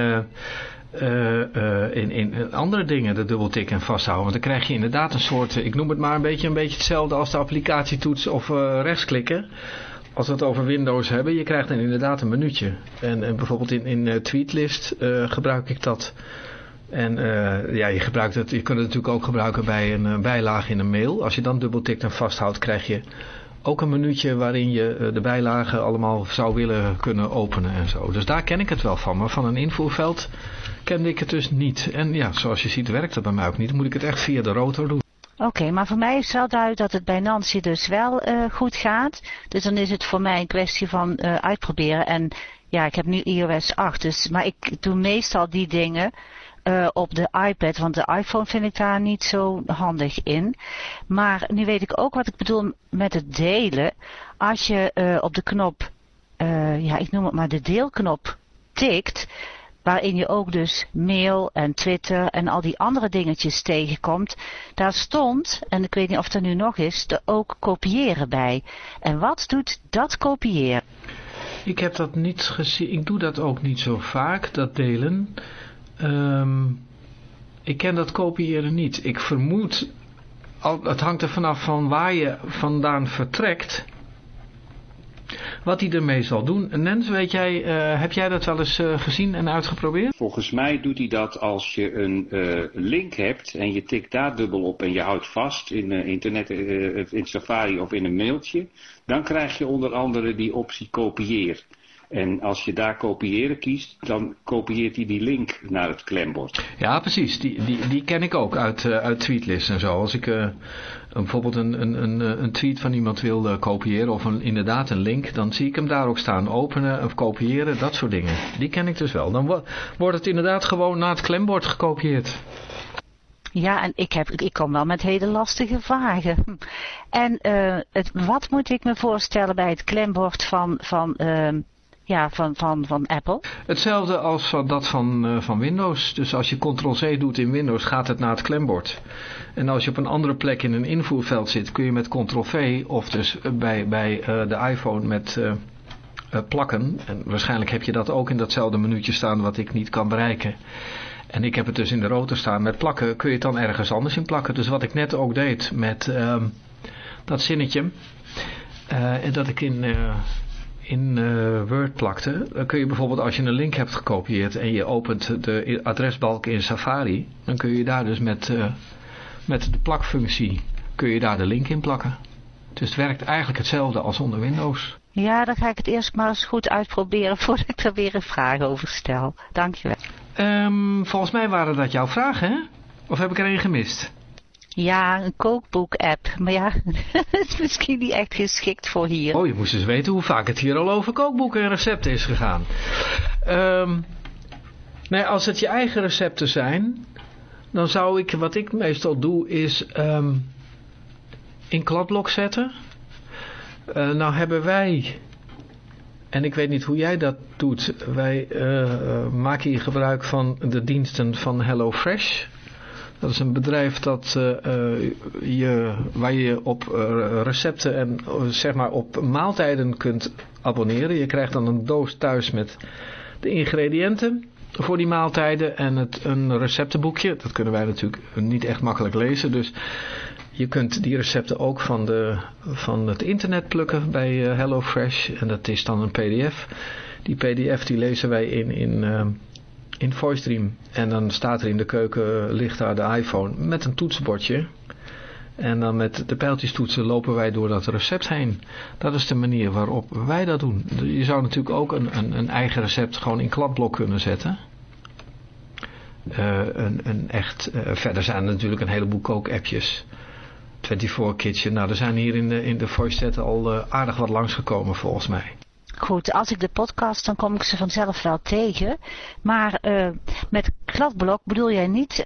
S1: andere dingen, de dubbeltik en vasthouden. Want dan krijg je inderdaad een soort, ik noem het maar een beetje hetzelfde als de applicatietoets of rechtsklikken. Als we het over Windows hebben, je krijgt dan inderdaad een menuutje. En bijvoorbeeld in Tweetlist gebruik ik dat. En ja, je kunt het natuurlijk ook gebruiken bij een bijlage in een mail. Als je dan dubbeltikt en vasthoudt, krijg je ook een menuutje waarin je de bijlagen allemaal zou willen kunnen openen en zo. Dus daar ken ik het wel van. Maar van een invoerveld kende ik het dus niet. En ja, zoals je ziet werkt dat bij mij ook niet. Dan moet ik het echt via de rotor doen.
S2: Oké, maar voor mij is wel duidelijk dat het bij Nancy dus wel goed gaat. Dus dan is het voor mij een kwestie van uitproberen. En ja, ik heb nu iOS 8, dus, maar ik doe meestal die dingen op de iPad, want de iPhone vind ik daar niet zo handig in. Maar nu weet ik ook wat ik bedoel met het delen. Als je op de knop, ja, ik noem het maar de deelknop tikt, waarin je ook dus mail en Twitter en al die andere dingetjes tegenkomt, daar stond, en ik weet niet of er nu nog is, er ook kopiëren bij. En wat doet dat kopiëren?
S1: Ik heb dat niet gezien, ik doe dat ook niet zo vaak, dat delen. Ik ken dat kopiëren niet. Ik vermoed, het hangt er vanaf van waar je vandaan vertrekt, wat hij ermee zal doen. Nens, weet jij, heb jij dat wel eens gezien en uitgeprobeerd?
S6: Volgens mij doet hij dat als je een link hebt en je tikt daar dubbel op en je houdt vast in internet, in Safari of in een mailtje. Dan krijg je onder andere die optie kopieer. En als je daar kopiëren kiest, dan kopieert hij die link naar het klembord.
S1: Ja, precies. Die ken ik ook uit Tweetlist en zo. Als ik bijvoorbeeld een tweet van iemand wil kopiëren of inderdaad een link, dan zie ik hem daar ook staan. Openen of kopiëren, dat soort dingen. Die ken ik dus wel. Dan wordt het inderdaad gewoon naar het klembord gekopieerd.
S2: Ja, en ik kom wel met hele lastige vragen. En wat moet ik me voorstellen bij het klembord van Apple?
S1: Hetzelfde als dat van Windows. Dus als je Ctrl-C doet in Windows, gaat het naar het klembord. En als je op een andere plek in een invoerveld zit, kun je met Ctrl-V of dus bij de iPhone met plakken. En waarschijnlijk heb je dat ook in datzelfde menuutje staan wat ik niet kan bereiken. En ik heb het dus in de rotor staan. Met plakken kun je het dan ergens anders in plakken. Dus wat ik net ook deed met dat zinnetje. En dat ik in Word plakte. Dan kun je bijvoorbeeld als je een link hebt gekopieerd en je opent de adresbalk in Safari. Dan kun je daar dus met de plakfunctie kun je daar de link in plakken. Dus het werkt eigenlijk hetzelfde als onder Windows.
S2: Ja, dan ga ik het eerst maar eens goed uitproberen voordat ik er weer een vraag over stel. Dankjewel.
S1: Volgens mij waren dat jouw vragen, hè? Of heb ik er een gemist?
S2: Ja, een kookboek-app. Maar ja, het is misschien niet echt geschikt voor hier.
S1: Oh, je moest eens weten hoe vaak het hier al over kookboeken en recepten is gegaan. Nee, als het je eigen recepten zijn, dan zou ik, wat ik meestal doe, is in kladblok zetten. Nou hebben wij, en ik weet niet hoe jij dat doet, wij maken hier gebruik van de diensten van HelloFresh. Dat is een bedrijf waar je op recepten en zeg maar op maaltijden kunt abonneren. Je krijgt dan een doos thuis met de ingrediënten voor die maaltijden en een receptenboekje. Dat kunnen wij natuurlijk niet echt makkelijk lezen. Dus je kunt die recepten ook van het internet plukken bij HelloFresh. En dat is dan een pdf. Die pdf die lezen wij in VoiceDream. En dan staat er in de keuken, ligt daar de iPhone met een toetsenbordje. En dan met de pijltjestoetsen lopen wij door dat recept heen. Dat is de manier waarop wij dat doen. Je zou natuurlijk ook een eigen recept gewoon in kladblok kunnen zetten. Verder zijn er natuurlijk een heleboel kookappjes. 24 Kitchen. Nou, er zijn hier in de voice chat al aardig wat langsgekomen volgens mij.
S2: Goed, als ik de podcast, dan kom ik ze vanzelf wel tegen. Maar met kladblok bedoel jij niet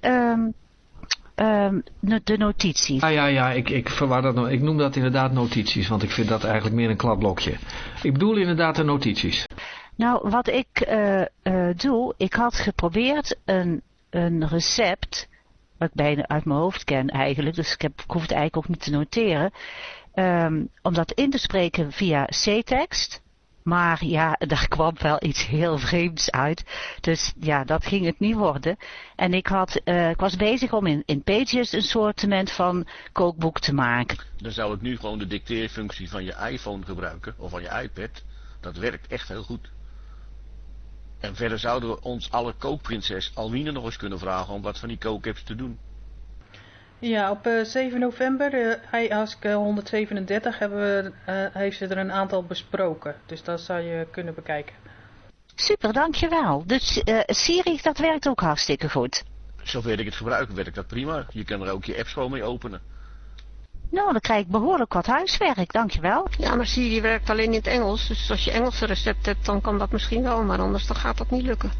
S2: de notities?
S1: Ja, ik verwar dat nog. Ik noem dat inderdaad notities, want ik vind dat eigenlijk meer een kladblokje. Ik bedoel inderdaad de notities.
S2: Nou, wat ik doe, ik had geprobeerd een recept, wat ik bijna uit mijn hoofd ken eigenlijk, dus ik hoef het eigenlijk ook niet te noteren, om dat in te spreken via C-tekst. Maar ja, daar kwam wel iets heel vreemds uit. Dus ja, dat ging het niet worden. En ik was bezig om in Pages een soortement van kookboek te maken.
S3: Dan zou ik nu gewoon de dicteerfunctie van je iPhone gebruiken, of van je iPad. Dat werkt echt heel goed. En verder zouden we ons alle kookprinses Alwine nog eens kunnen vragen om wat van die kookapps te doen.
S4: Ja, op 7 november, iAsk 137, heeft ze er een aantal besproken. Dus dat zou je kunnen bekijken.
S2: Super, dankjewel. Dus Siri, dat werkt ook hartstikke goed.
S3: Zover ik het gebruik, werkt dat prima. Je kan er ook je apps gewoon mee openen.
S2: Nou, dan krijg ik behoorlijk wat huiswerk, dankjewel.
S5: Ja, maar Siri werkt alleen in het Engels. Dus als je Engelse recept hebt, dan kan dat misschien wel. Maar anders dan gaat dat niet lukken.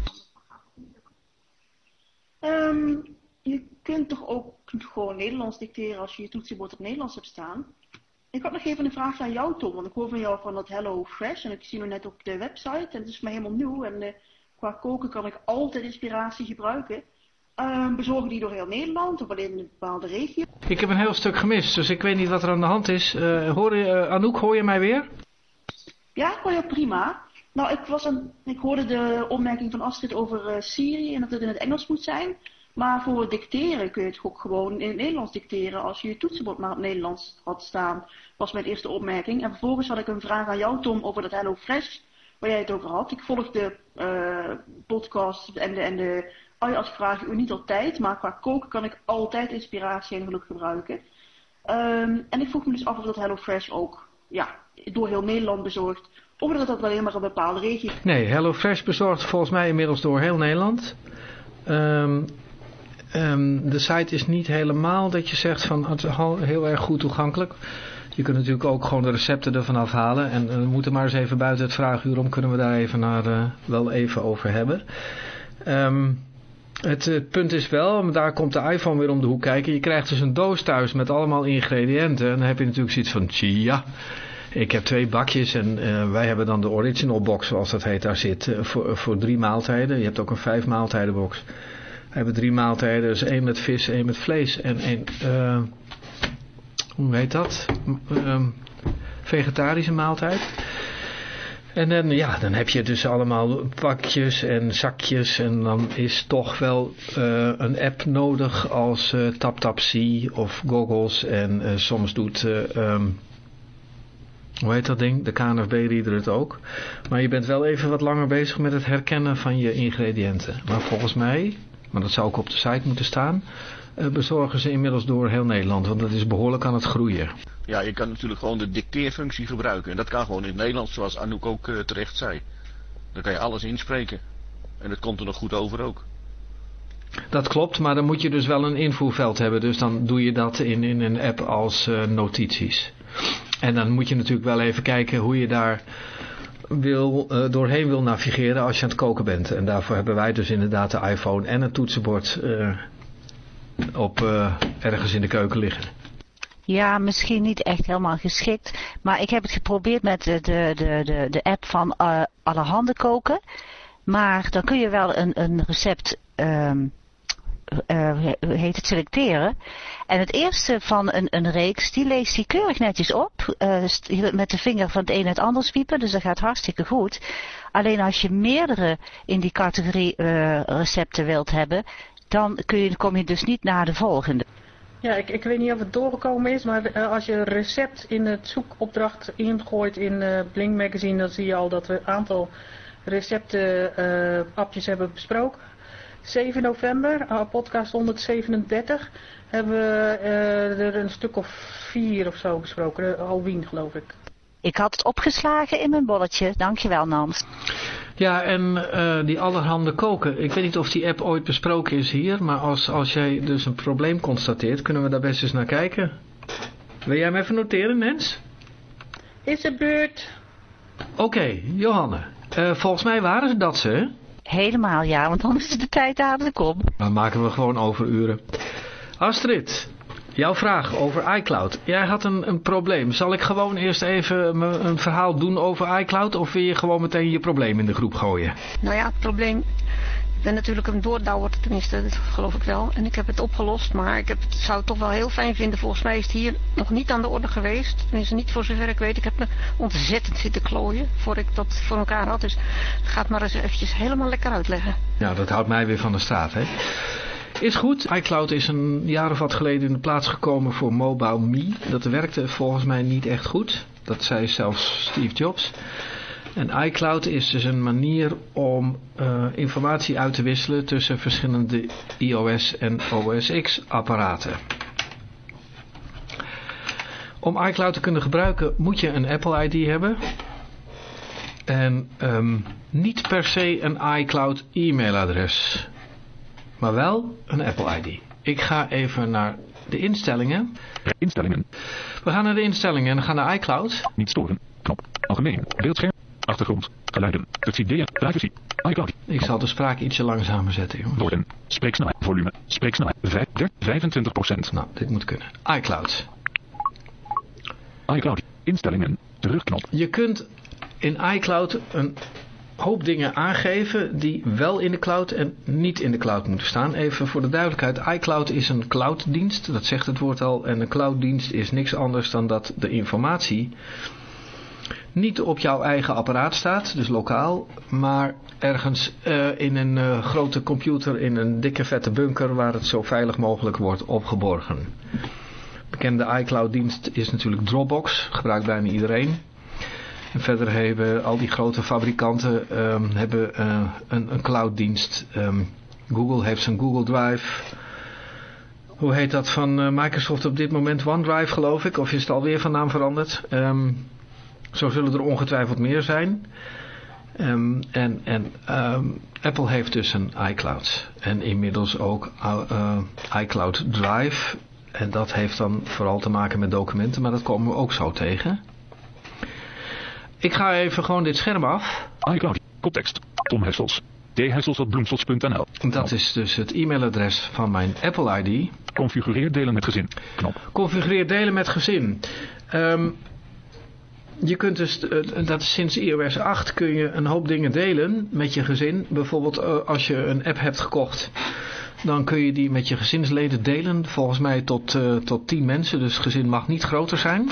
S9: Je kunt toch ook gewoon Nederlands dicteren als je je toetsenbord op Nederlands hebt staan. Ik had nog even een vraag aan jou, Tom. Want ik hoor van jou van dat HelloFresh. En ik zie nu net ook de website. En het is mij helemaal nieuw. En qua koken kan ik altijd inspiratie gebruiken. Bezorgen die door heel Nederland of alleen in een bepaalde regio?
S1: Ik heb een heel stuk gemist, dus ik weet niet wat er aan de hand is. Anouk, hoor je mij weer?
S9: Ja, ik hoor je prima. Nou, ik hoorde de opmerking van Astrid over Siri en dat het in het Engels moet zijn. Maar voor het dicteren kun je het ook gewoon in het Nederlands dicteren als je je toetsenbord maar op Nederlands had staan. Was mijn eerste opmerking. En vervolgens had ik een vraag aan jou, Tom, over dat HelloFresh waar jij het over had. Ik volg de podcast en de iAsk-vragen u niet altijd, maar qua koken kan ik altijd inspiratie en geluk gebruiken. En ik vroeg me dus af of dat HelloFresh ook door heel Nederland bezorgt, of dat dat alleen maar een bepaalde regio.
S1: Nee, HelloFresh bezorgt volgens mij inmiddels door heel Nederland. De site is niet helemaal dat je zegt van het is heel erg goed toegankelijk. Je kunt natuurlijk ook gewoon de recepten ervan afhalen. En we moeten maar eens even buiten het vraaguur om, kunnen we daar even wel even over hebben. Het punt is wel, daar komt de iPhone weer om de hoek kijken. Je krijgt dus een doos thuis met allemaal ingrediënten. En dan heb je natuurlijk zoiets van, tja, ik heb 2 bakjes en wij hebben dan de original box, zoals dat heet, daar zit voor 3 maaltijden. Je hebt ook een 5 maaltijden box. We hebben 3 maaltijden, dus 1 met vis, 1 met vlees en 1, hoe heet dat? Vegetarische maaltijd. En dan heb je dus allemaal pakjes en zakjes en dan is toch wel een app nodig als TapTapSee of Goggles en soms doet, hoe heet dat ding? De KNFB-reader het ook. Maar je bent wel even wat langer bezig met het herkennen van je ingrediënten. Maar volgens mij, maar dat zou ook op de site moeten staan, bezorgen ze inmiddels door heel Nederland, want dat is behoorlijk aan het groeien.
S3: Ja, je kan natuurlijk gewoon de dicteerfunctie gebruiken. En dat kan gewoon in het Nederlands, zoals Anouk ook terecht zei. Dan kan je alles inspreken. En het komt er nog goed over ook.
S1: Dat klopt, maar dan moet je dus wel een invoerveld hebben. Dus dan doe je dat in een app als notities. En dan moet je natuurlijk wel even kijken hoe je daar doorheen wil navigeren als je aan het koken bent. En daarvoor hebben wij dus inderdaad de iPhone en een toetsenbord ergens in de keuken liggen.
S2: Ja, misschien niet echt helemaal geschikt. Maar ik heb het geprobeerd met de app van Allerhande koken. Maar dan kun je wel een recept selecteren. En het eerste van een reeks, die leest hij keurig netjes op. Met de vinger van het een en het ander zwiepen, dus dat gaat hartstikke goed. Alleen als je meerdere in die categorie recepten wilt hebben, dan kom je dus niet naar de volgende.
S4: Ja, ik weet niet of het doorgekomen is, maar als je een recept in het zoekopdracht ingooit in Blink Magazine, dan zie je al dat we een aantal recepten-appjes hebben besproken. 7 november, podcast 137, hebben we er een stuk of 4 of zo besproken. Halloween, geloof ik.
S2: Ik had het opgeslagen in mijn bolletje. Dankjewel, Nans.
S1: Ja, en die allerhande koken. Ik weet niet of die app ooit besproken is hier, maar als jij dus een probleem constateert, kunnen we daar best eens naar kijken. Wil jij hem even noteren, Nens?
S4: Is de beurt.
S1: Oké, Johanne. Volgens mij waren ze dat ze, hè?
S2: Helemaal ja, want anders is de tijd dadelijk om.
S1: Dan maken we gewoon overuren. Astrid, jouw vraag over iCloud. Jij had een probleem. Zal ik gewoon eerst even een verhaal doen over iCloud, of wil je gewoon meteen je probleem in de groep gooien?
S5: Nou ja, het probleem... Ik ben natuurlijk een doordouwer, tenminste, dat geloof ik wel. En ik heb het opgelost, maar zou het toch wel heel fijn vinden. Volgens mij is het hier nog niet aan de orde geweest. Tenminste, niet voor zover ik weet. Ik heb me ontzettend zitten klooien voordat ik dat voor elkaar had. Dus ga het maar eens eventjes helemaal lekker uitleggen.
S1: Ja, dat houdt mij weer van de straat, hè. Is goed. iCloud is een jaar of wat geleden in de plaats gekomen voor MobileMe. Dat werkte volgens mij niet echt goed. Dat zei zelfs Steve Jobs. En iCloud is dus een manier om informatie uit te wisselen tussen verschillende iOS en OS X apparaten. Om iCloud te kunnen gebruiken moet je een Apple ID hebben. En niet per se een iCloud e-mailadres. Maar wel een Apple ID. Ik ga even naar de instellingen.
S8: Instellingen.
S1: We gaan naar de instellingen en dan gaan naar iCloud.
S8: Niet storen. Knop. Algemeen. Beeldscherm. Achtergrond. Geluiden. Subsidiëren. Privacy. iCloud.
S1: Ik zal de spraak ietsje langzamer zetten, jongens.
S8: Woorden. Spreeksnelheid. Volume. Spreeksnelheid. 25%.
S1: Nou, dit moet kunnen. iCloud.
S8: iCloud. Instellingen. Terugknop.
S1: Je kunt in iCloud een hoop dingen aangeven die wel in de cloud en niet in de cloud moeten staan. Even voor de duidelijkheid. iCloud is een clouddienst. Dat zegt het woord al. En een clouddienst is niks anders dan dat de informatie niet op jouw eigen apparaat staat, dus lokaal, maar ergens in een grote computer in een dikke vette bunker waar het zo veilig mogelijk wordt opgeborgen. Bekende iCloud-dienst is natuurlijk Dropbox, gebruikt bijna iedereen. En verder hebben al die grote fabrikanten hebben een cloud-dienst. Google heeft zijn Google Drive. Hoe heet dat van Microsoft op dit moment? OneDrive, geloof ik, of is het alweer van naam veranderd? Zo zullen er ongetwijfeld meer zijn. Apple heeft dus een iCloud. En inmiddels ook iCloud Drive. En dat heeft dan vooral te maken met documenten. Maar dat komen we ook zo tegen. Ik ga even gewoon dit scherm af.
S8: iCloud. Koptekst. Tom Hessels. thessels@bloemsels.nl.
S1: Dat is dus het e-mailadres van mijn Apple ID.
S8: Configureer delen met gezin. Knop.
S1: Configureer delen met gezin. Je kunt dus, dat is sinds iOS 8 kun je een hoop dingen delen met je gezin. Bijvoorbeeld als je een app hebt gekocht, dan kun je die met je gezinsleden delen. Volgens mij tot 10 mensen, dus het gezin mag niet groter zijn.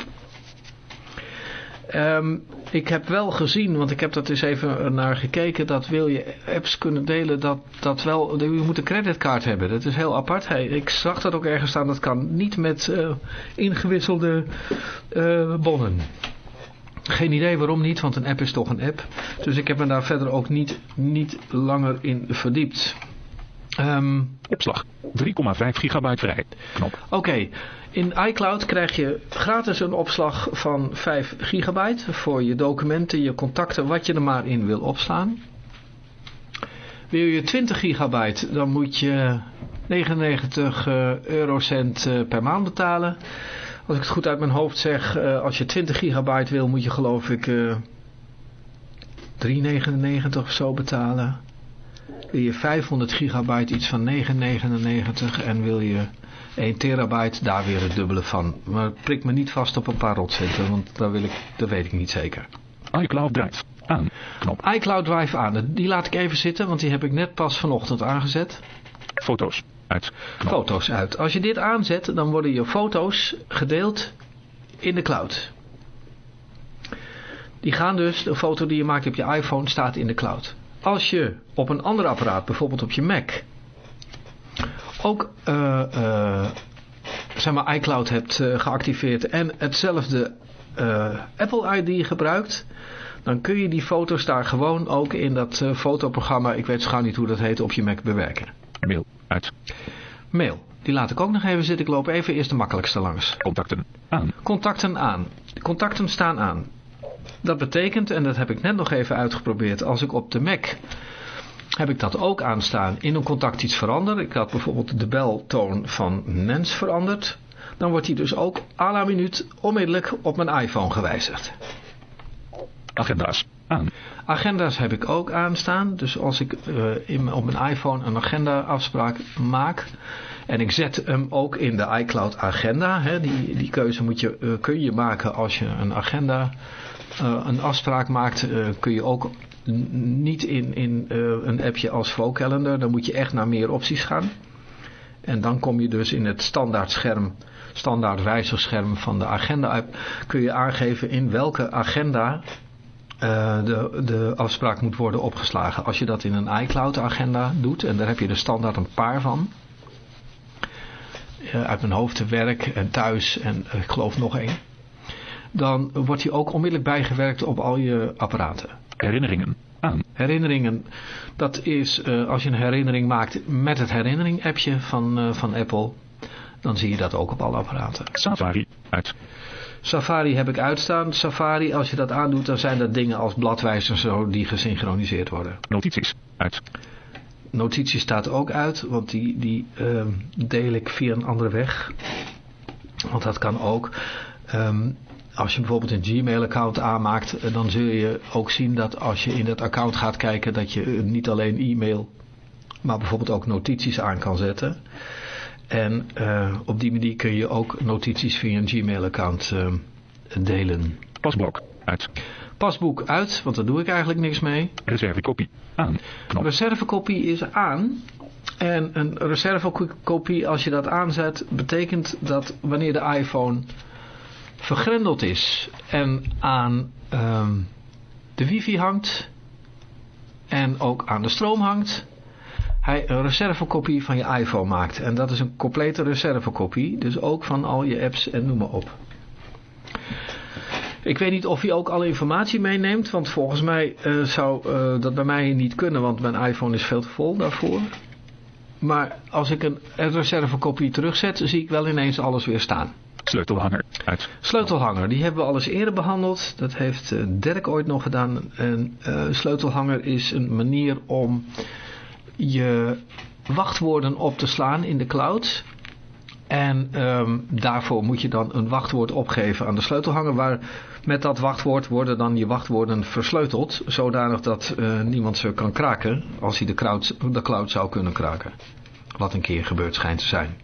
S1: Ik heb wel gezien, want ik heb dat eens even naar gekeken, dat wil je apps kunnen delen, dat wel, je moet een creditcard hebben. Dat is heel apart. Ik zag dat ook ergens staan, dat kan niet met ingewisselde bonnen. Geen idee waarom niet, want een app is toch een app. Dus ik heb me daar verder ook niet langer in verdiept.
S8: Opslag. 3,5 gigabyte vrij. Knop.
S1: Oké. In iCloud krijg je gratis een opslag van 5 gigabyte voor je documenten, je contacten, wat je er maar in wil opslaan. Wil je 20 gigabyte, dan moet je 99 eurocent per maand betalen. Als ik het goed uit mijn hoofd zeg, als je 20 gigabyte wil, moet je geloof ik 3,99 of zo betalen. Wil je 500 gigabyte, iets van 9,99 en wil je 1 terabyte, daar weer het dubbele van. Maar prik me niet vast op een paar rotcenten, want dat weet ik niet zeker.
S8: iCloud Drive aan. Knop.
S1: iCloud Drive aan. Die laat ik even zitten, want die heb ik net pas vanochtend aangezet.
S8: Foto's. Uit. Knop.
S1: Foto's uit. Als je dit aanzet, dan worden je foto's gedeeld in de cloud. Die gaan dus, de foto die je maakt op je iPhone staat in de cloud. Als je op een ander apparaat, bijvoorbeeld op je Mac, ook iCloud hebt geactiveerd en hetzelfde Apple ID gebruikt, dan kun je die foto's daar gewoon ook in dat fotoprogramma, ik weet zo gauw niet hoe dat heet, op je Mac bewerken.
S8: Mail. Uit.
S1: Mail. Die laat ik ook nog even zitten. Ik loop even eerst de makkelijkste langs.
S8: Contacten. Aan.
S1: Contacten aan. Contacten staan aan. Dat betekent, en dat heb ik net nog even uitgeprobeerd, als ik op de Mac heb ik dat ook aanstaan, in een contact iets veranderd. Ik had bijvoorbeeld de beltoon van Nens veranderd. Dan wordt die dus ook à la minuut onmiddellijk op mijn iPhone gewijzigd.
S8: Agenda's. Aan.
S1: Agenda's heb ik ook aanstaan. Dus als ik op mijn iPhone een agenda afspraak maak en ik zet hem ook in de iCloud agenda. Hè, die keuze kun je maken als je een agenda, een afspraak maakt. Kun je ook niet in een appje als Flow Calendar. Dan moet je echt naar meer opties gaan. En dan kom je dus in het standaard wijzigscherm van de agenda app. Kun je aangeven in welke agenda de afspraak moet worden opgeslagen. Als je dat in een iCloud agenda doet, en daar heb je er standaard een paar van. Uit mijn hoofd te werk en thuis en ik geloof nog één. Dan wordt die ook onmiddellijk bijgewerkt op al je apparaten.
S8: Herinneringen. Aan.
S1: Herinneringen, dat is als je een herinnering maakt met het herinnering appje van Apple, dan zie je dat ook op alle apparaten.
S8: Safari. Uit.
S1: Safari heb ik uitstaan. Safari, als je dat aandoet, dan zijn dat dingen als bladwijzers zo die gesynchroniseerd worden.
S8: Notities. Uit.
S1: Notities staat ook uit, want die deel ik via een andere weg. Want dat kan ook. Als je bijvoorbeeld een Gmail-account aanmaakt, dan zul je ook zien dat als je in dat account gaat kijken, dat je niet alleen e-mail, maar bijvoorbeeld ook notities aan kan zetten. En op die manier kun je ook notities via een Gmail-account delen.
S8: Pasboek. Uit.
S1: Pasboek uit, want daar doe ik eigenlijk niks mee.
S8: Reservekopie. Aan. Knop.
S1: Reservekopie is aan. En een reservekopie, als je dat aanzet, betekent dat wanneer de iPhone vergrendeld is en aan de wifi hangt en ook aan de stroom hangt, hij een reservekopie van je iPhone maakt. En dat is een complete reservekopie, dus ook van al je apps en noem maar op. Ik weet niet of hij ook alle informatie meeneemt, want volgens mij zou dat bij mij niet kunnen, want mijn iPhone is veel te vol daarvoor. Maar als ik een reservekopie terugzet, zie ik wel ineens alles weer staan.
S8: Sleutelhanger. Uit.
S1: Sleutelhanger, die hebben we al eens eerder behandeld. Dat heeft Dirk ooit nog gedaan. En sleutelhanger is een manier om je wachtwoorden op te slaan in de cloud. En daarvoor moet je dan een wachtwoord opgeven aan de sleutelhanger. Met dat wachtwoord worden dan je wachtwoorden versleuteld. Zodanig dat niemand ze kan kraken als hij de cloud zou kunnen kraken. Wat een keer gebeurd schijnt te zijn.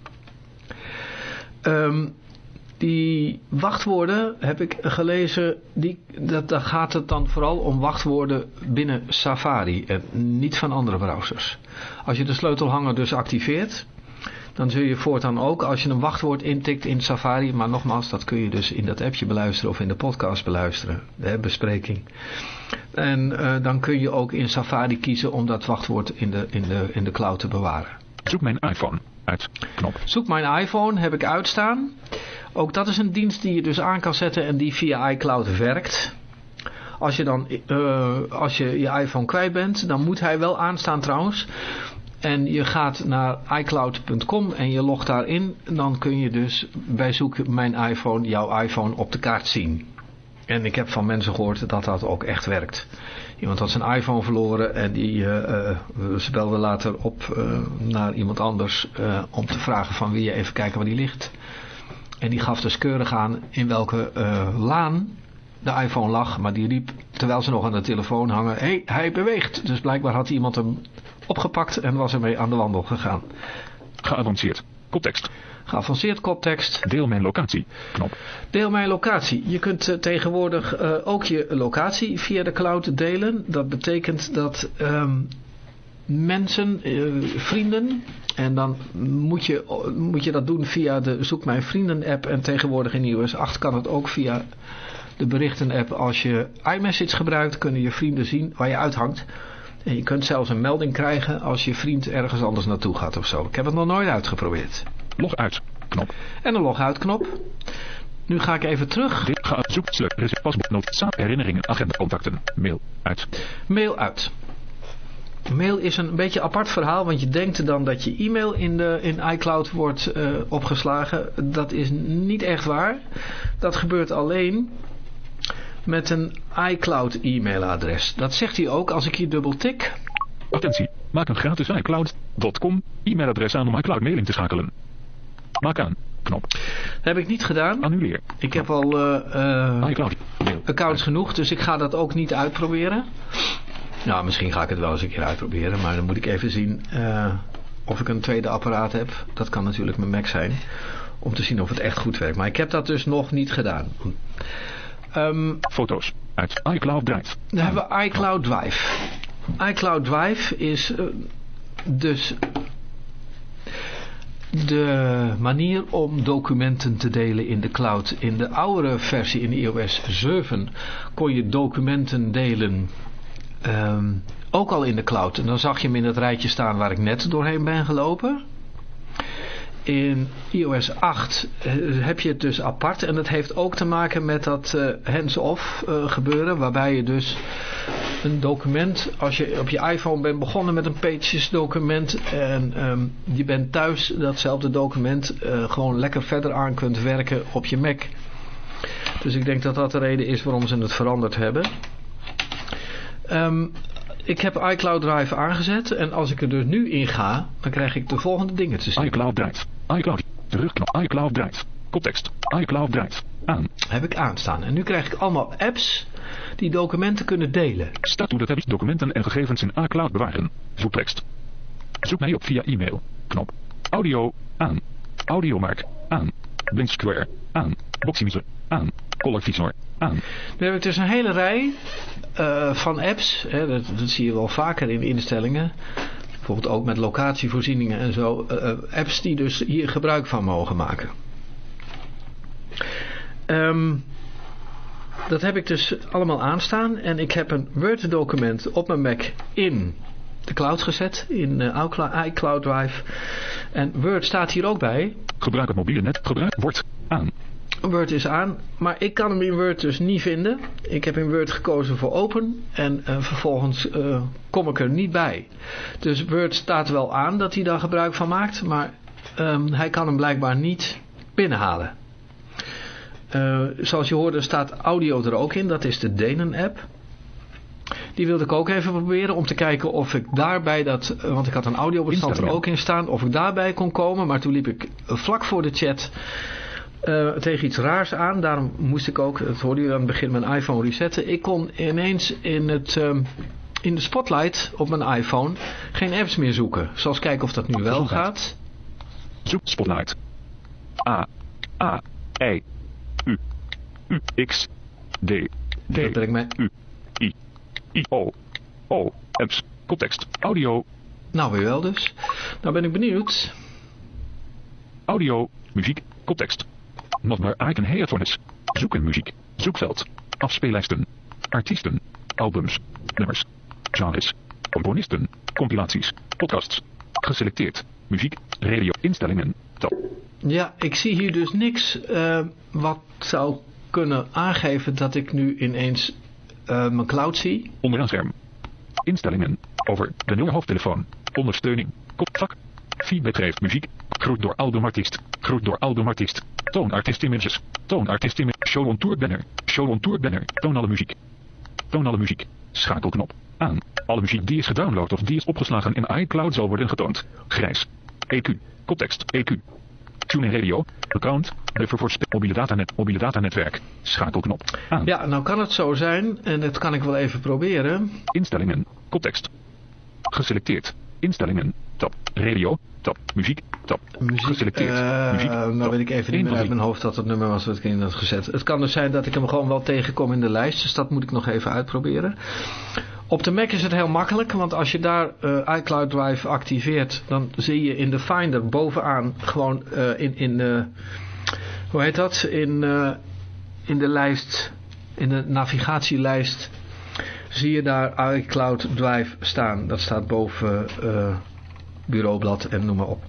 S1: Die wachtwoorden heb ik gelezen, daar gaat het dan vooral om wachtwoorden binnen Safari en niet van andere browsers. Als je de sleutelhanger dus activeert, dan zul je voortaan ook, als je een wachtwoord intikt in Safari, maar nogmaals, dat kun je dus in dat appje beluisteren of in de podcast beluisteren, de bespreking. En dan kun je ook in Safari kiezen om dat wachtwoord in de cloud te bewaren.
S8: Zoek mijn iPhone. Uit. Knop.
S1: Zoek mijn iPhone heb ik uitstaan. Ook dat is een dienst die je dus aan kan zetten en die via iCloud werkt. Als je je iPhone kwijt bent, dan moet hij wel aanstaan trouwens. En je gaat naar iCloud.com en je logt daarin. Dan kun je dus bij zoek mijn iPhone, jouw iPhone op de kaart zien. En ik heb van mensen gehoord dat dat ook echt werkt. Iemand had zijn iPhone verloren en ze belde later op naar iemand anders om te vragen van wil je even kijken waar die ligt. En die gaf dus keurig aan in welke laan de iPhone lag. Maar die riep terwijl ze nog aan de telefoon hangen, hé, hij beweegt. Dus blijkbaar had iemand hem opgepakt en was ermee aan de wandel gegaan.
S8: Geavanceerd. Koptekst.
S1: Geavanceerd koptekst.
S8: Deel mijn locatie. Knop.
S1: Deel mijn locatie. Je kunt tegenwoordig ook je locatie via de cloud delen. Dat betekent dat mensen, vrienden. En dan moet je dat doen via de Zoek Mijn Vrienden app. En tegenwoordig in iOS 8 kan het ook via de berichten app. Als je iMessage gebruikt, kunnen je vrienden zien waar je uithangt. En je kunt zelfs een melding krijgen als je vriend ergens anders naartoe gaat of zo. Ik heb het nog nooit uitgeprobeerd.
S8: Log uit knop.
S1: En een log uit knop. Nu ga ik even terug.
S8: Zoek paspoort, nood, herinneringen, agenda, contacten, mail uit.
S1: Mail uit. Mail is een beetje een apart verhaal, want je denkt dan dat je e-mail in iCloud wordt opgeslagen. Dat is niet echt waar. Dat gebeurt alleen met een iCloud e-mailadres. Dat zegt hij ook als ik hier dubbel tik.
S8: Attentie, maak een gratis iCloud.com e-mailadres aan om iCloud mailing te schakelen. Maak aan, knop.
S1: Dat heb ik niet gedaan.
S8: Annuleer.
S1: Ik heb al
S8: iCloud
S1: accounts genoeg, dus ik ga dat ook niet uitproberen. Nou, misschien ga ik het wel eens een keer uitproberen, maar dan moet ik even zien of ik een tweede apparaat heb. Dat kan natuurlijk mijn Mac zijn, om te zien of het echt goed werkt. Maar ik heb dat dus nog niet gedaan.
S8: Foto's uit iCloud Drive.
S1: Dan hebben we iCloud Drive. iCloud Drive is dus de manier om documenten te delen in de cloud. In de oudere versie, in iOS 7, kon je documenten delen ook al in de cloud. En dan zag je hem in het rijtje staan waar ik net doorheen ben gelopen. In iOS 8 heb je het dus apart. En dat heeft ook te maken met dat hands-off gebeuren. Waarbij je dus een document, als je op je iPhone bent begonnen met een Pages document. En je bent thuis datzelfde document gewoon lekker verder aan kunt werken op je Mac. Dus ik denk dat dat de reden is waarom ze het veranderd hebben. Ik heb iCloud Drive aangezet en als ik er dus nu in ga, dan krijg ik de volgende dingen te zien.
S8: iCloud Drive, iCloud, terugknop, iCloud Drive, koptekst, iCloud Drive, aan.
S1: Heb ik aanstaan en nu krijg ik allemaal apps die documenten kunnen delen.
S8: Staat toe dat heb ik documenten en gegevens in iCloud bewaren. Zoektekst. Zoek mij op via e-mail, knop. Audio, aan. Audiomark, aan. Blink Square, aan. Boximizer, aan. Colorvisor, aan.
S1: Nu heb ik dus een hele rij van apps. Hè, dat zie je wel vaker in instellingen. Bijvoorbeeld ook met locatievoorzieningen en zo. Apps die dus hier gebruik van mogen maken. Dat heb ik dus allemaal aanstaan. En ik heb een Word document op mijn Mac in de cloud gezet. In iCloud Drive. En Word staat hier ook bij.
S8: Gebruik het mobiele net. Gebruik Word aan.
S1: Word is aan, maar ik kan hem in Word dus niet vinden. Ik heb in Word gekozen voor open en vervolgens kom ik er niet bij. Dus Word staat wel aan dat hij daar gebruik van maakt, maar hij kan hem blijkbaar niet binnenhalen. Zoals je hoorde staat audio er ook in, dat is de Denen app. Die wilde ik ook even proberen om te kijken of ik daarbij want ik had een audiobestand er ook in staan, of ik daarbij kon komen. Maar toen liep ik vlak voor de chat tegen iets raars aan. Daarom moest ik ook, dat hoorde je aan het begin, mijn iPhone resetten. Ik kon ineens in de spotlight op mijn iPhone geen apps meer zoeken. Zoals kijken of dat nu wel gaat.
S8: Zoek spotlight. A, E, U, X, D,
S1: Dat brengt mij
S8: U, I, O, apps, context, audio.
S1: Nou weer wel dus. Nou ben ik benieuwd.
S8: Audio, muziek, context. Not more icon headphones. Zoeken muziek. Zoekveld. Afspeellijsten. Artiesten. Albums. Nummers. Genres. Componisten. Compilaties. Podcasts. Geselecteerd. Muziek. Radio. Instellingen. Tab.
S1: Ja, ik zie hier dus niks wat zou kunnen aangeven dat ik nu ineens mijn cloud zie.
S8: Onderaan scherm. Instellingen. Over de nieuwe hoofdtelefoon. Ondersteuning. Kopvak. Feedback geeft muziek. Groet door albumartiest. Groet door albumartiest. Toon artist images. Toon artist images. Show on tour banner. Show on tour banner. Toon alle muziek. Toon alle muziek. Schakelknop. Aan. Alle muziek die is gedownload of die is opgeslagen in iCloud zal worden getoond. Grijs. EQ. Koptekst. EQ. Tune radio. Account. Buffer voor mobiele datanetwerk. Schakelknop. Aan.
S1: Ja, nou kan het zo zijn. En dat kan ik wel even proberen.
S8: Instellingen. Koptekst. Geselecteerd. Instellingen. Tab. Radio. Tab. Muziek. Tab.
S1: Muziek.
S8: Geselecteerd. Muziek.
S1: Nou weet ik even niet meer uit mijn hoofd dat het nummer was wat ik in had gezet. Het kan dus zijn dat ik hem gewoon wel tegenkom in de lijst. Dus dat moet ik nog even uitproberen. Op de Mac is het heel makkelijk, want als je daar iCloud Drive activeert, dan zie je in de Finder bovenaan gewoon hoe heet dat? In de lijst, in de navigatielijst, zie je daar iCloud Drive staan. Dat staat boven bureaublad en noem maar op.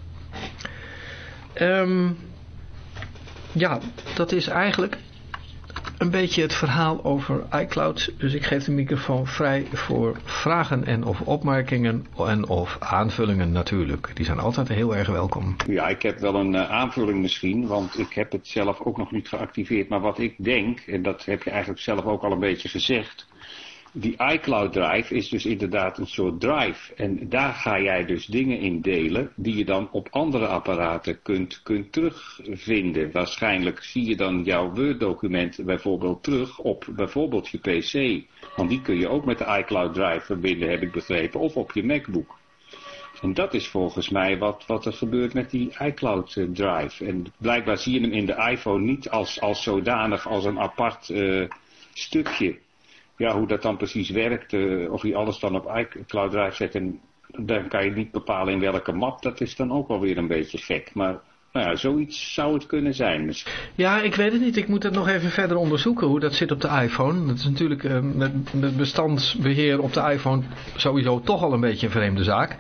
S1: Ja, dat is eigenlijk een beetje het verhaal over iCloud. Dus ik geef de microfoon vrij voor vragen en of opmerkingen en of aanvullingen natuurlijk. Die zijn altijd heel erg welkom.
S6: Ja, ik heb wel een aanvulling misschien, want ik heb het zelf ook nog niet geactiveerd. Maar wat ik denk, en dat heb je eigenlijk zelf ook al een beetje gezegd, die iCloud Drive is dus inderdaad een soort drive. En daar ga jij dus dingen in delen die je dan op andere apparaten kunt terugvinden. Waarschijnlijk zie je dan jouw Word-document bijvoorbeeld terug op bijvoorbeeld je PC. Want die kun je ook met de iCloud Drive verbinden, heb ik begrepen. Of op je MacBook. En dat is volgens mij wat er gebeurt met die iCloud Drive. En blijkbaar zie je hem in de iPhone niet als zodanig als een apart stukje. Ja, hoe dat dan precies werkt, of je alles dan op iCloud Drive zet en dan kan je niet bepalen in welke map, dat is dan ook wel weer een beetje gek. Maar nou ja, zoiets zou het kunnen zijn.
S1: Ja, ik weet het niet. Ik moet het nog even verder onderzoeken hoe dat zit op de iPhone. Dat is natuurlijk met bestandsbeheer op de iPhone sowieso toch al een beetje een vreemde zaak.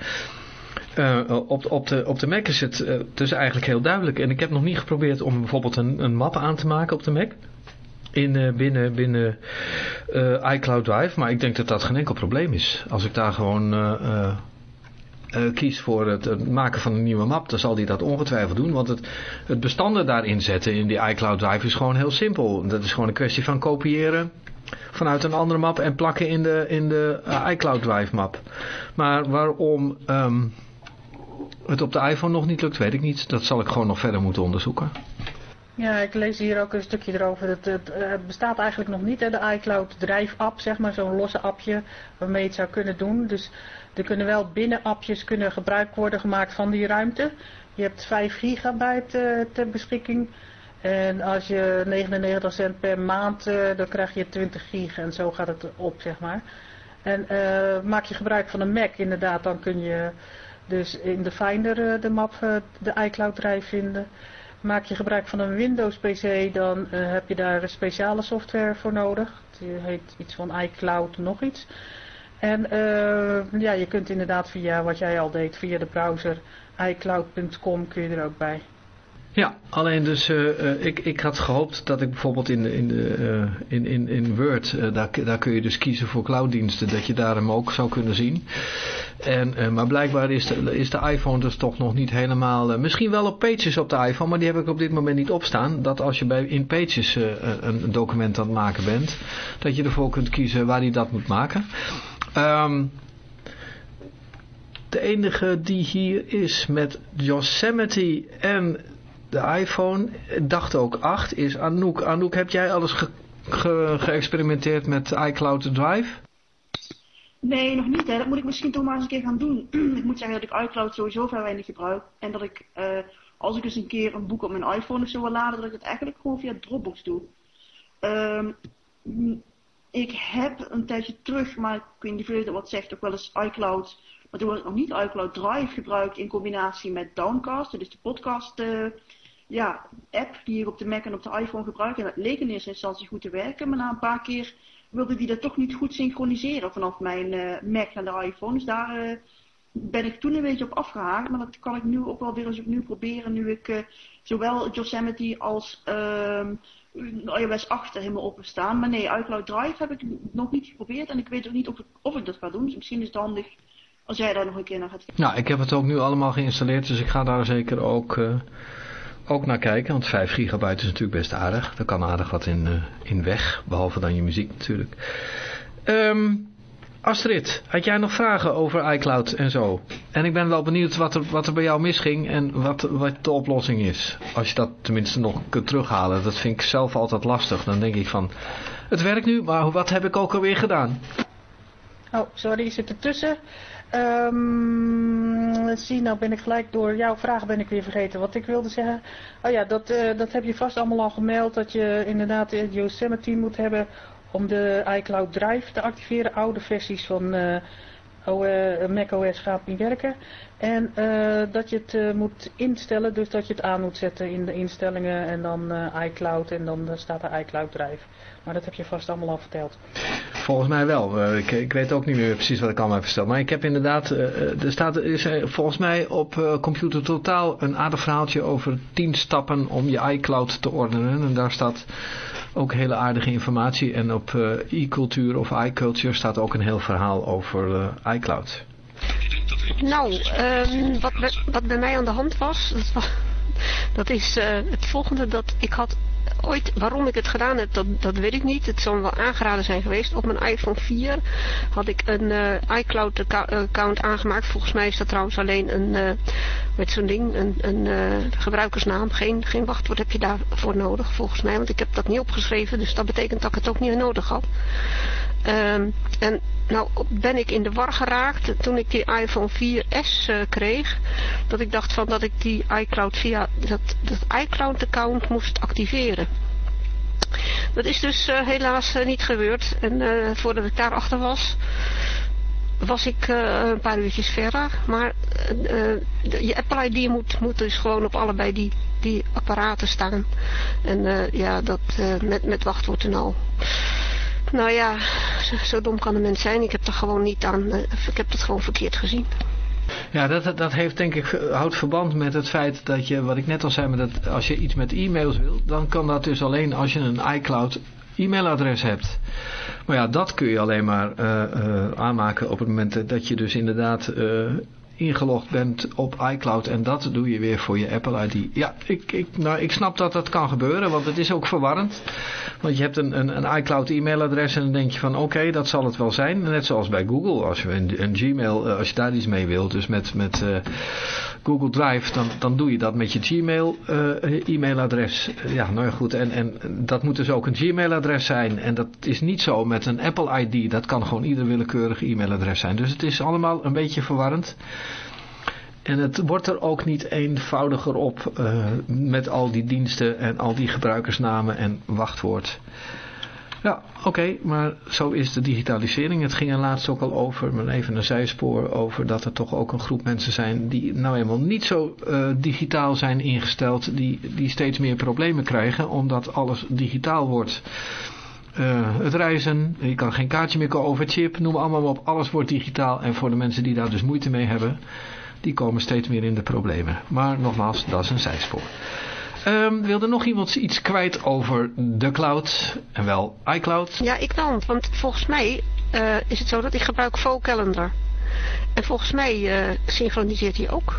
S1: Op de Mac is het dus eigenlijk heel duidelijk. En ik heb nog niet geprobeerd om bijvoorbeeld een map aan te maken op de Mac. Binnen iCloud Drive, maar ik denk dat dat geen enkel probleem is. Als ik daar gewoon kies voor het maken van een nieuwe map, dan zal die dat ongetwijfeld doen, want het bestanden daarin zetten in die iCloud Drive is gewoon heel simpel. Dat is gewoon een kwestie van kopiëren vanuit een andere map en plakken in de iCloud Drive map. Maar waarom het op de iPhone nog niet lukt, weet ik niet. Dat zal ik gewoon nog verder moeten onderzoeken.
S4: Ja, ik lees hier ook een stukje erover. Het bestaat eigenlijk nog niet, hè, de iCloud Drive app, zeg maar, zo'n losse appje waarmee je het zou kunnen doen. Dus er kunnen wel binnen appjes gebruik worden gemaakt van die ruimte. Je hebt 5 gigabyte ter beschikking. En als je 99 cent per maand, dan krijg je 20 gig en zo gaat het op, zeg maar. En maak je gebruik van een Mac inderdaad, dan kun je dus in de Finder de map, de iCloud Drive vinden. Maak je gebruik van een Windows PC, dan heb je daar een speciale software voor nodig. Die heet iets van iCloud nog iets. En ja, je kunt inderdaad via wat jij al deed, via de browser iCloud.com kun je er ook bij.
S1: Ja, alleen dus ik had gehoopt dat ik bijvoorbeeld in Word, daar kun je dus kiezen voor clouddiensten, dat je daar hem ook zou kunnen zien. Maar blijkbaar is de iPhone dus toch nog niet helemaal, misschien wel op Pages op de iPhone, maar die heb ik op dit moment niet opstaan. Dat als je in Pages een document aan het maken bent, dat je ervoor kunt kiezen waar die dat moet maken. De enige die hier is met Yosemite en de iPhone, dacht ook 8, is Anouk. Anouk, heb jij alles geëxperimenteerd met iCloud Drive?
S9: Nee, nog niet. Hè. Dat moet ik misschien toch maar eens een keer gaan doen. Ik moet zeggen dat ik iCloud sowieso vrij weinig gebruik. En dat ik, als ik eens een keer een boek op mijn iPhone of zo wil laden, dat ik het eigenlijk gewoon via Dropbox doe. Ik heb een tijdje terug, maar ik weet niet of dat wat zegt, ook wel eens iCloud, maar toen was het nog niet iCloud Drive gebruikt in combinatie met Downcast. Dat is de podcast app die ik op de Mac en op de iPhone gebruik. En dat leek in eerste instantie goed te werken, maar na een paar keer wilde die dat toch niet goed synchroniseren vanaf mijn Mac naar de iPhone. Dus daar ben ik toen een beetje op afgehaakt, maar dat kan ik nu ook wel weer eens opnieuw proberen, nu ik zowel Yosemite als iOS 8 er helemaal op staan. Maar nee, iCloud Drive heb ik nog niet geprobeerd en ik weet ook niet of ik dat ga doen. Dus misschien is het handig als jij daar nog een keer naar gaat kijken.
S1: Nou, ik heb het ook nu allemaal geïnstalleerd, dus ik ga daar zeker ook naar kijken. Want 5 gigabyte is natuurlijk best aardig. Daar kan aardig wat in weg, behalve dan je muziek natuurlijk. Astrid, had jij nog vragen over iCloud en zo? En ik ben wel benieuwd wat er bij jou misging en wat de oplossing is. Als je dat tenminste nog kunt terughalen. Dat vind ik zelf altijd lastig. Dan denk ik van, het werkt nu, maar wat heb ik ook alweer gedaan?
S4: Oh, sorry, je zit ertussen. Zie, nou ben ik gelijk door jouw vraag ben ik weer vergeten wat ik wilde zeggen. Oh ja, dat heb je vast allemaal al gemeld, dat je inderdaad Yosemite moet hebben om de iCloud Drive te activeren. Oude versies van macOS gaat niet werken. En dat je het moet instellen, dus dat je het aan moet zetten in de instellingen en dan iCloud en dan staat er iCloud Drive. Maar dat heb je vast allemaal al verteld.
S1: Volgens mij wel. Ik weet ook niet meer precies wat ik allemaal heb verteld. Maar ik heb inderdaad, er is volgens mij op Computer Totaal een aardig verhaaltje over 10 stappen om je iCloud te ordenen. En daar staat ook hele aardige informatie. En op e-cultuur of iCulture staat ook een heel verhaal over iCloud.
S5: Nou, wat bij mij aan de hand was, dat is het volgende. Dat ik had ooit, waarom ik het gedaan heb, dat weet ik niet. Het zal wel aangeraden zijn geweest. Op mijn iPhone 4 had ik een iCloud account aangemaakt. Volgens mij is dat trouwens alleen met zo'n ding, een gebruikersnaam. Geen wachtwoord heb je daarvoor nodig, volgens mij. Want ik heb dat niet opgeschreven, dus dat betekent dat ik het ook niet nodig had. En nou ben ik in de war geraakt toen ik die iPhone 4S kreeg. Dat ik dacht van dat ik die iCloud via dat iCloud account moest activeren. Dat is dus helaas niet gebeurd. En voordat ik daarachter was ik een paar uurtjes verder. Maar je Apple ID moet dus gewoon op allebei die apparaten staan. En ja, dat met wachtwoord en al. Nou ja, zo dom kan de mens zijn. Ik heb er gewoon niet aan. Ik heb het gewoon verkeerd gezien.
S1: Ja, dat heeft denk ik, houdt verband met het feit dat je, wat ik net al zei, dat als je iets met e-mails wil, dan kan dat dus alleen als je een iCloud e-mailadres hebt. Maar ja, dat kun je alleen maar aanmaken op het moment dat je dus inderdaad ingelogd bent op iCloud en dat doe je weer voor je Apple ID. Ja, ik snap dat dat kan gebeuren, want het is ook verwarrend. Want je hebt een iCloud e-mailadres en dan denk je van oké, dat zal het wel zijn. Net zoals bij Google, als je een Gmail, als je daar iets mee wilt, dus met Google Drive, dan doe je dat met je Gmail e-mailadres. Ja, nou ja, goed. En dat moet dus ook een Gmail-adres zijn. En dat is niet zo met een Apple ID. Dat kan gewoon ieder willekeurig e-mailadres zijn. Dus het is allemaal een beetje verwarrend. En het wordt er ook niet eenvoudiger op met al die diensten en al die gebruikersnamen en wachtwoord. Ja, oké, maar zo is de digitalisering. Het ging er laatst ook al over, maar even een zijspoor over dat er toch ook een groep mensen zijn die nou eenmaal niet zo digitaal zijn ingesteld, die steeds meer problemen krijgen omdat alles digitaal wordt. Het reizen, je kan geen kaartje meer kopen over chip, noem allemaal op, alles wordt digitaal en voor de mensen die daar dus moeite mee hebben, die komen steeds meer in de problemen. Maar nogmaals, dat is een zijspoor. Wilde nog iemand iets kwijt over de cloud? En wel iCloud?
S5: Ja, ik wel. Want volgens mij is het zo dat ik gebruik VoCalendar. En volgens mij synchroniseert hij ook.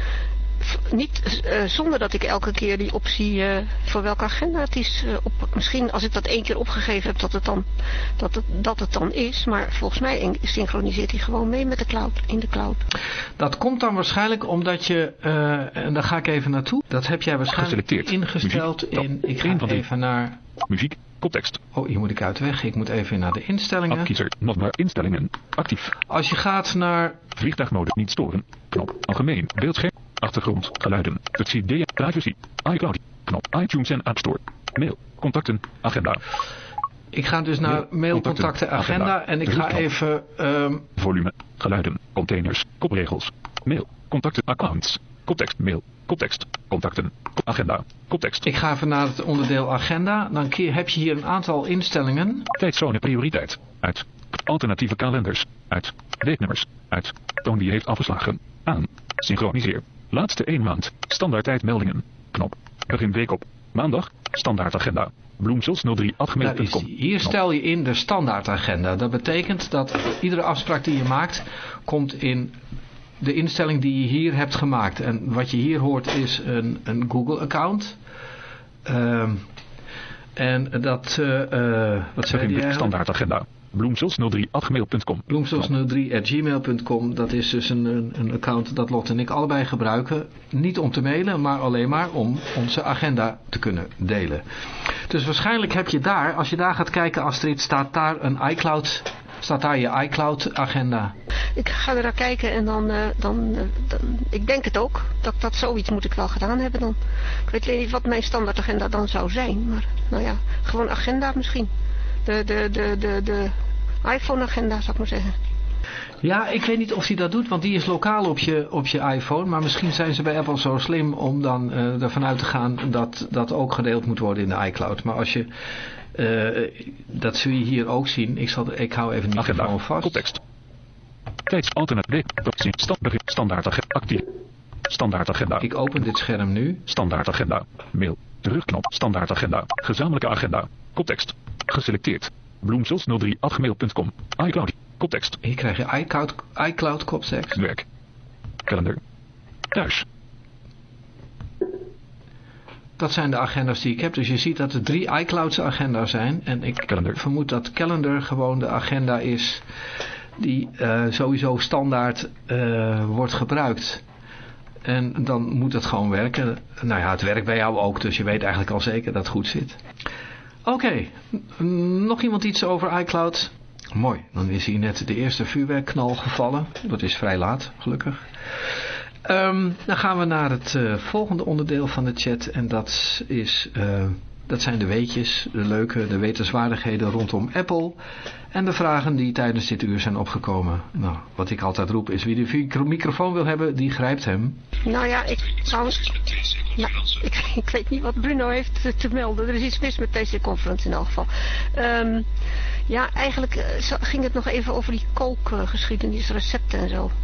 S5: Niet zonder dat ik elke keer die optie voor welke agenda het is. Misschien als ik dat 1 keer opgegeven heb dat het dan is. Maar volgens mij synchroniseert hij gewoon mee met de cloud, in de cloud.
S1: Dat komt dan waarschijnlijk omdat je, en daar ga ik even naartoe. Dat heb jij waarschijnlijk ingesteld in, ik ga even naar...
S8: Muziek, koptekst.
S1: Oh, hier moet ik uit de weg. Ik moet even naar de instellingen.
S8: Appkiezer, notbaar instellingen, actief.
S1: Als je gaat naar...
S8: Vliegtuigmodus niet storen, knop, algemeen, beeldscherm, achtergrond, geluiden, CD, privacy, iCloud, knop, iTunes en App Store, mail, contacten, agenda.
S1: Ik ga dus naar mail, contacten, agenda en ik ga even...
S8: Volume, geluiden, containers, kopregels, mail, contacten, accounts, koptekst, mail, koptekst, contacten, agenda, koptekst.
S1: Ik ga even naar het onderdeel agenda. Dan heb je hier een aantal instellingen.
S8: Tijdzone prioriteit, uit. Alternatieve kalenders, uit. Weeknummers, uit. Toon wie heeft afgeslagen, aan. Synchroniseer. Laatste 1 maand. Standaard tijdmeldingen. Knop. Begin week op. Maandag. Standaard agenda. Bloemsels03@gmail.com.
S1: Hier stel je in de standaard agenda. Dat betekent dat iedere afspraak die je maakt komt in de instelling die je hier hebt gemaakt. En wat je hier hoort is een Google account. En dat... wat zei die
S8: standaard agenda. Bloemsels03@gmail.com.
S1: Bloemsels03@gmail.com. Dat is dus een account dat Lot en ik allebei gebruiken. Niet om te mailen, maar alleen maar om onze agenda te kunnen delen. Dus waarschijnlijk heb je daar, als je daar gaat kijken, Astrid, staat daar een iCloud... Staat daar je iCloud agenda?
S5: Ik ga er naar kijken en dan ik denk het ook. Dat zoiets moet ik wel gedaan hebben dan. Ik weet niet wat mijn standaard agenda dan zou zijn. Maar nou ja, gewoon agenda misschien. de iPhone-agenda, zou ik maar zeggen.
S1: Ja, ik weet niet of hij dat doet, want die is lokaal op je iPhone. Maar misschien zijn ze bij Apple zo slim om dan ervan uit te gaan dat dat ook gedeeld moet worden in de iCloud. Maar als je, dat zul je hier ook zien. Ik hou even niet gewoon vast.
S8: Context. Tijdsalternatief. Standaard agenda. Actief. Standaard agenda.
S1: Ik open dit scherm nu.
S8: Standaard agenda. Mail. Terugknop. Standaard agenda. Gezamenlijke agenda. Context. Geselecteerd. bloemsels03@gmail.com. iCloud. Context.
S1: Hier krijg je iCloud context.
S8: Werk. Kalender. Thuis.
S1: Dat zijn de agenda's die ik heb. Dus je ziet dat er 3 iCloud's agenda's zijn. En ik vermoed dat Calendar gewoon de agenda is die sowieso standaard wordt gebruikt. En dan moet het gewoon werken. Nou ja, het werkt bij jou ook. Dus je weet eigenlijk al zeker dat het goed zit. Oké. Nog iemand iets over iCloud? Mooi. Dan is hier net de eerste vuurwerkknal gevallen. Dat is vrij laat, gelukkig. Dan gaan we naar het volgende onderdeel van de chat. En dat zijn de weetjes, de wetenswaardigheden rondom Apple. En de vragen die tijdens dit uur zijn opgekomen. Nou, wat ik altijd roep is, wie de microfoon wil hebben, die grijpt hem.
S5: Nou ja, ik weet niet wat Bruno heeft te melden. Er is iets mis met deze conference in elk geval. Ja, eigenlijk ging het nog even over die kookgeschiedenis, recepten en zo.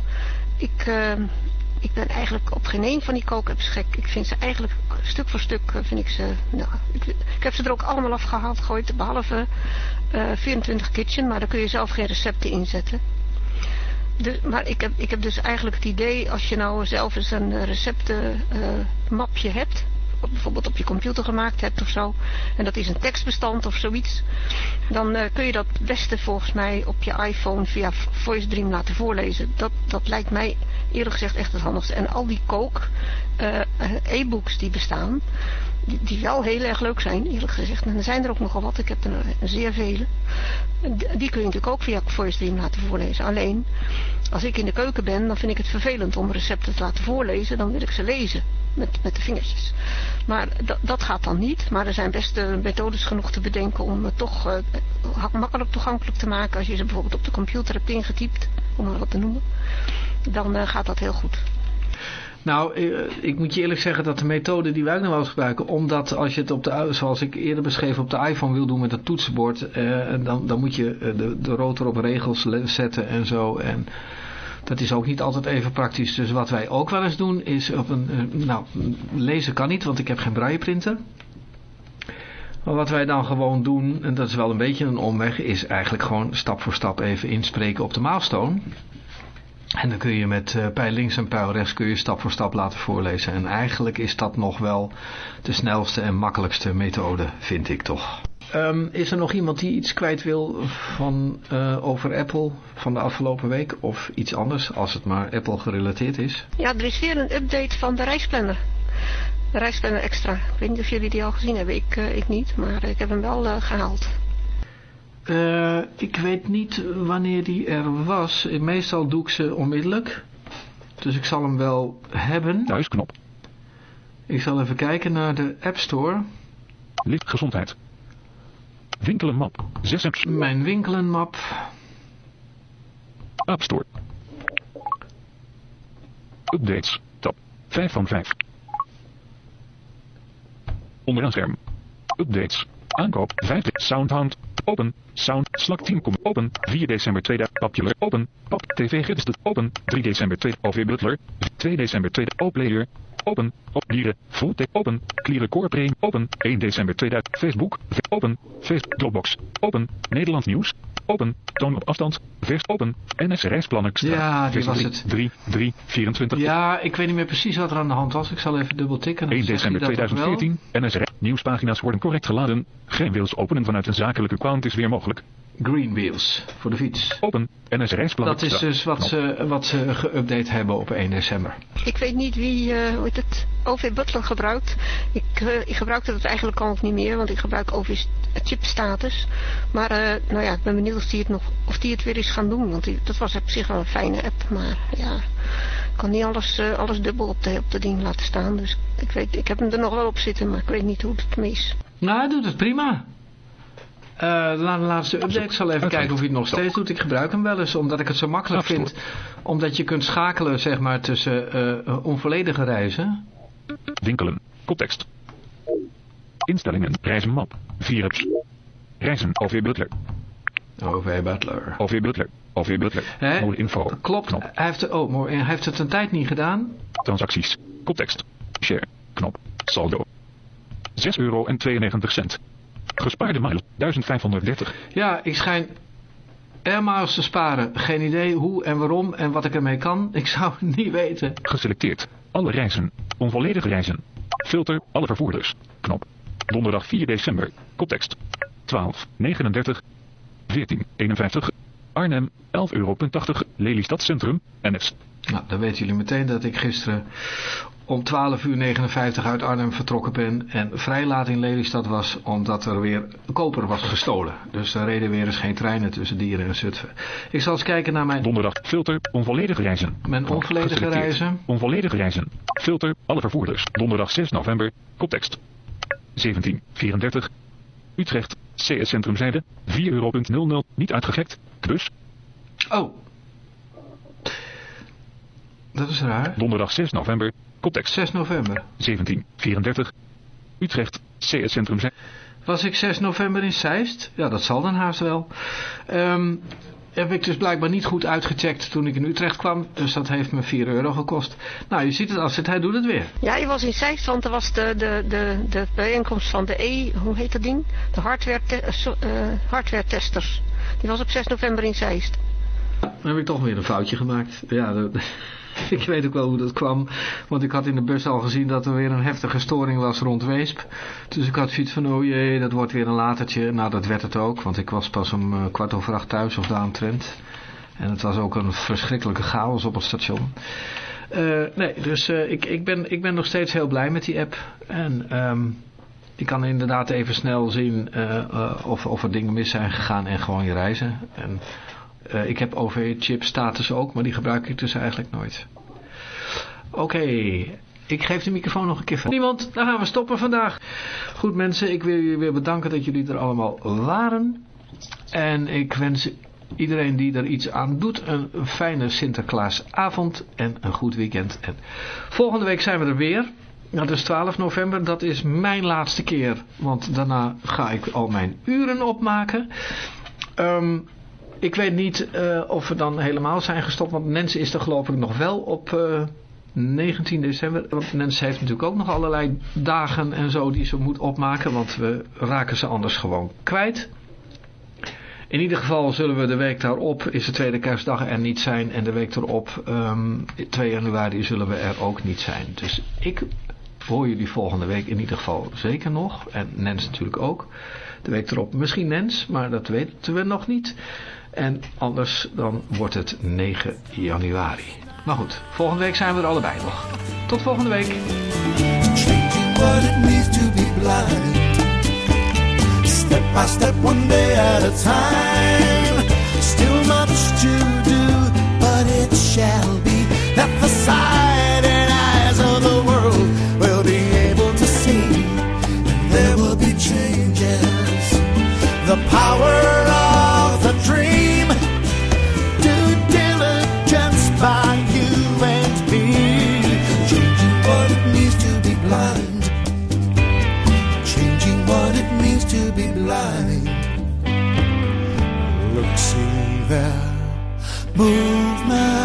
S5: Ik ben eigenlijk op geen een van die kookapps gek. Ik vind ze eigenlijk stuk voor stuk vind ik ze. Nou, ik heb ze er ook allemaal afgehaald gegooid, behalve 24 Kitchen, maar daar kun je zelf geen recepten inzetten. Maar ik heb dus eigenlijk het idee, als je nou zelf eens een receptenmapje hebt, bijvoorbeeld op je computer gemaakt hebt of zo, en dat is een tekstbestand of zoiets, dan kun je dat beste volgens mij op je iPhone via VoiceDream laten voorlezen. Dat lijkt mij eerlijk gezegd echt het handigste. En al die e-books die bestaan, die wel heel erg leuk zijn, eerlijk gezegd. En er zijn er ook nogal wat, ik heb er zeer vele. Die kun je natuurlijk ook via VoiceDream laten voorlezen. Alleen, als ik in de keuken ben, dan vind ik het vervelend om recepten te laten voorlezen. Dan wil ik ze lezen, met de vingertjes. Maar dat gaat dan niet. Maar er zijn best methodes genoeg te bedenken om het toch makkelijk toegankelijk te maken. Als je ze bijvoorbeeld op de computer hebt ingetypt, om maar wat te noemen. Dan gaat dat heel goed.
S1: Nou, ik moet je eerlijk zeggen dat de methode die wij ook nog wel eens gebruiken, omdat als je het zoals ik eerder beschreef, op de iPhone wil doen met het toetsenbord, dan moet je de rotor op regels zetten en zo. En dat is ook niet altijd even praktisch. Dus wat wij ook wel eens doen is lezen kan niet, want ik heb geen brailleprinter. Maar wat wij dan gewoon doen, en dat is wel een beetje een omweg, is eigenlijk gewoon stap voor stap even inspreken op de milestone. En dan kun je met pijl links en pijl rechts kun je stap voor stap laten voorlezen. En eigenlijk is dat nog wel de snelste en makkelijkste methode, vind ik toch. Is er nog iemand die iets kwijt wil over Apple van de afgelopen week? Of iets anders, als het maar Apple gerelateerd is? Ja, er is weer een update van de reisplanner. De reisplanner extra. Ik weet niet of jullie die al gezien hebben. Ik niet, maar ik heb hem wel gehaald. Ik weet niet wanneer die er was. Meestal doe ik ze onmiddellijk. Dus ik zal hem wel hebben.
S8: Thuisknop.
S1: Ik zal even kijken naar de App Store.
S8: Licht gezondheid. Winkelenmap. 6 apps.
S1: Mijn winkelenmap.
S8: App Store. Updates. Tab. 5 van 5. Onderaan scherm. Updates. Aankoop. 5. Soundhound. Open. Sound. Slack 10. Open. 4 december 2000. Popular. Open. Pop. TV Gids. Open. 3 december 2000. OV Butler. 2 december 2000. Oplayer. Open. Op Lieren. Full Tech. Open. Clear Core Pre. Open. 1 december 2000. Facebook. Open. Facebook. Dropbox. Open. Nederland Nieuws. Open. Toon op afstand. Vers open. NS Reisplannen.
S1: Ja, die was het.
S8: 3/3/24.
S1: Ja, ik weet niet meer precies wat er aan de hand was. Ik zal even dubbel tikken.
S8: 1 december 2014. NS nieuwspagina's worden correct geladen. Geen wheels openen vanuit een zakelijke account is weer mogelijk.
S1: Green wheels voor de fiets.
S8: Open. NS Reisplannen.
S1: Dat is dus wat ze geüpdate hebben op 1 december.
S5: Ik weet niet wie het OV Butler gebruikt. Ik gebruikte het eigenlijk al niet meer, want ik gebruik OV chipstatus. Maar nou ja, ik ben benieuwd of die het weer is gaan doen. Want dat was op zich wel een fijne app. Maar ja, ik kan niet alles dubbel op de ding laten staan. Dus ik heb hem er nog wel op zitten, maar ik weet niet hoe het mee is.
S1: Nou, hij doet het prima. De laatste update. Ik zal even kijken of hij het nog steeds doet. Ik gebruik hem wel eens, omdat ik het zo makkelijk vind. Omdat je kunt schakelen, zeg maar, tussen onvolledige reizen.
S8: Winkelen. Koptekst. Instellingen. Reizenmap. 4 apps. Reizen. OV Butler.
S1: OV Butler.
S8: OV Butler. OV Butler. Mode info.
S1: Klopt.
S8: Knop.
S1: Hij heeft het een tijd niet gedaan.
S8: Transacties. Koptekst. Share. Knop. Saldo. €6,92. Gespaarde miles. 1530.
S1: Ja, ik schijn miles te sparen. Geen idee hoe en waarom en wat ik ermee kan. Ik zou het niet weten.
S8: Geselecteerd. Alle reizen. Onvolledige reizen. Filter. Alle vervoerders. Knop. Donderdag 4 december. Koptekst. 12,39. 14,51. Arnhem. €11,80. Lelystad Centrum. NS.
S1: Nou, dan weten jullie meteen dat ik gisteren om 12:59 uit Arnhem vertrokken ben en vrijlaat in Lelystad was omdat er weer koper was gestolen. Dus er reden weer eens geen treinen tussen Dieren en Zutphen. Ik zal eens kijken naar mijn...
S8: Donderdag, filter, onvolledige reizen.
S1: Mijn onvolledige reizen.
S8: Onvolledige reizen. Filter, alle vervoerders. Donderdag 6 november, koptekst. 17:34. Utrecht, CS Centrumzijde, €4,00, niet uitgegekt, bus.
S1: Oh. Dat is raar.
S8: Donderdag 6 november, koptekst.
S1: 6 november.
S8: 17:34. Utrecht, CS Centrumzijde.
S1: Was ik 6 november in Zeist? Ja, dat zal dan haast wel. Heb ik dus blijkbaar niet goed uitgecheckt toen ik in Utrecht kwam. Dus dat heeft me €4 gekost. Nou, je ziet het als hij doet het weer.
S5: Ja, je was in Zeist, want er was de bijeenkomst van de hoe heet dat ding? De hardware testers. Die was op 6 november in Zeist.
S1: Dan heb ik toch weer een foutje gemaakt. Ja, ik weet ook wel hoe dat kwam. Want ik had in de bus al gezien dat er weer een heftige storing was rond Weesp. Dus ik had zoiets van, oh jee, dat wordt weer een latertje. Nou, dat werd het ook. Want ik was pas om 7:15 thuis of daaromtrent. En het was ook een verschrikkelijke chaos op het station. Nee, dus ik ben nog steeds heel blij met die app. En die kan inderdaad even snel zien of er dingen mis zijn gegaan en gewoon je reizen. En ik heb OV-chip status ook, maar die gebruik ik dus eigenlijk nooit. Oké, ik geef de microfoon nog een keer van niemand. Dan gaan we stoppen vandaag. Goed mensen, ik wil jullie weer bedanken dat jullie er allemaal waren. En ik wens iedereen die er iets aan doet een fijne Sinterklaasavond en een goed weekend. En volgende week zijn we er weer. Dat is 12 november, dat is mijn laatste keer. Want daarna ga ik al mijn uren opmaken. Ik weet niet of we dan helemaal zijn gestopt. Want Nancy is er geloof ik nog wel op 19 december. Want Nancy heeft natuurlijk ook nog allerlei dagen en zo die ze moet opmaken. Want we raken ze anders gewoon kwijt. In ieder geval zullen we de week daarop, is de tweede kerstdag, er niet zijn. En de week erop, 2 januari, zullen we er ook niet zijn. Dus ik hoor jullie volgende week in ieder geval zeker nog. En Nens natuurlijk ook. De week erop misschien Nens, maar dat weten we nog niet. En anders dan wordt het 9 januari. Maar goed, volgende week zijn we er allebei nog. Tot volgende week.
S10: Changing what it means to be blind. Step by step, one day at a time. Still much to do, but it shall be that the sight and eyes of the world will be able to see. And there will be changes. The power of the dream. Due diligence by you and me. Changing what it means to be blind. Changing what it means to be blind. Look, see there, movement.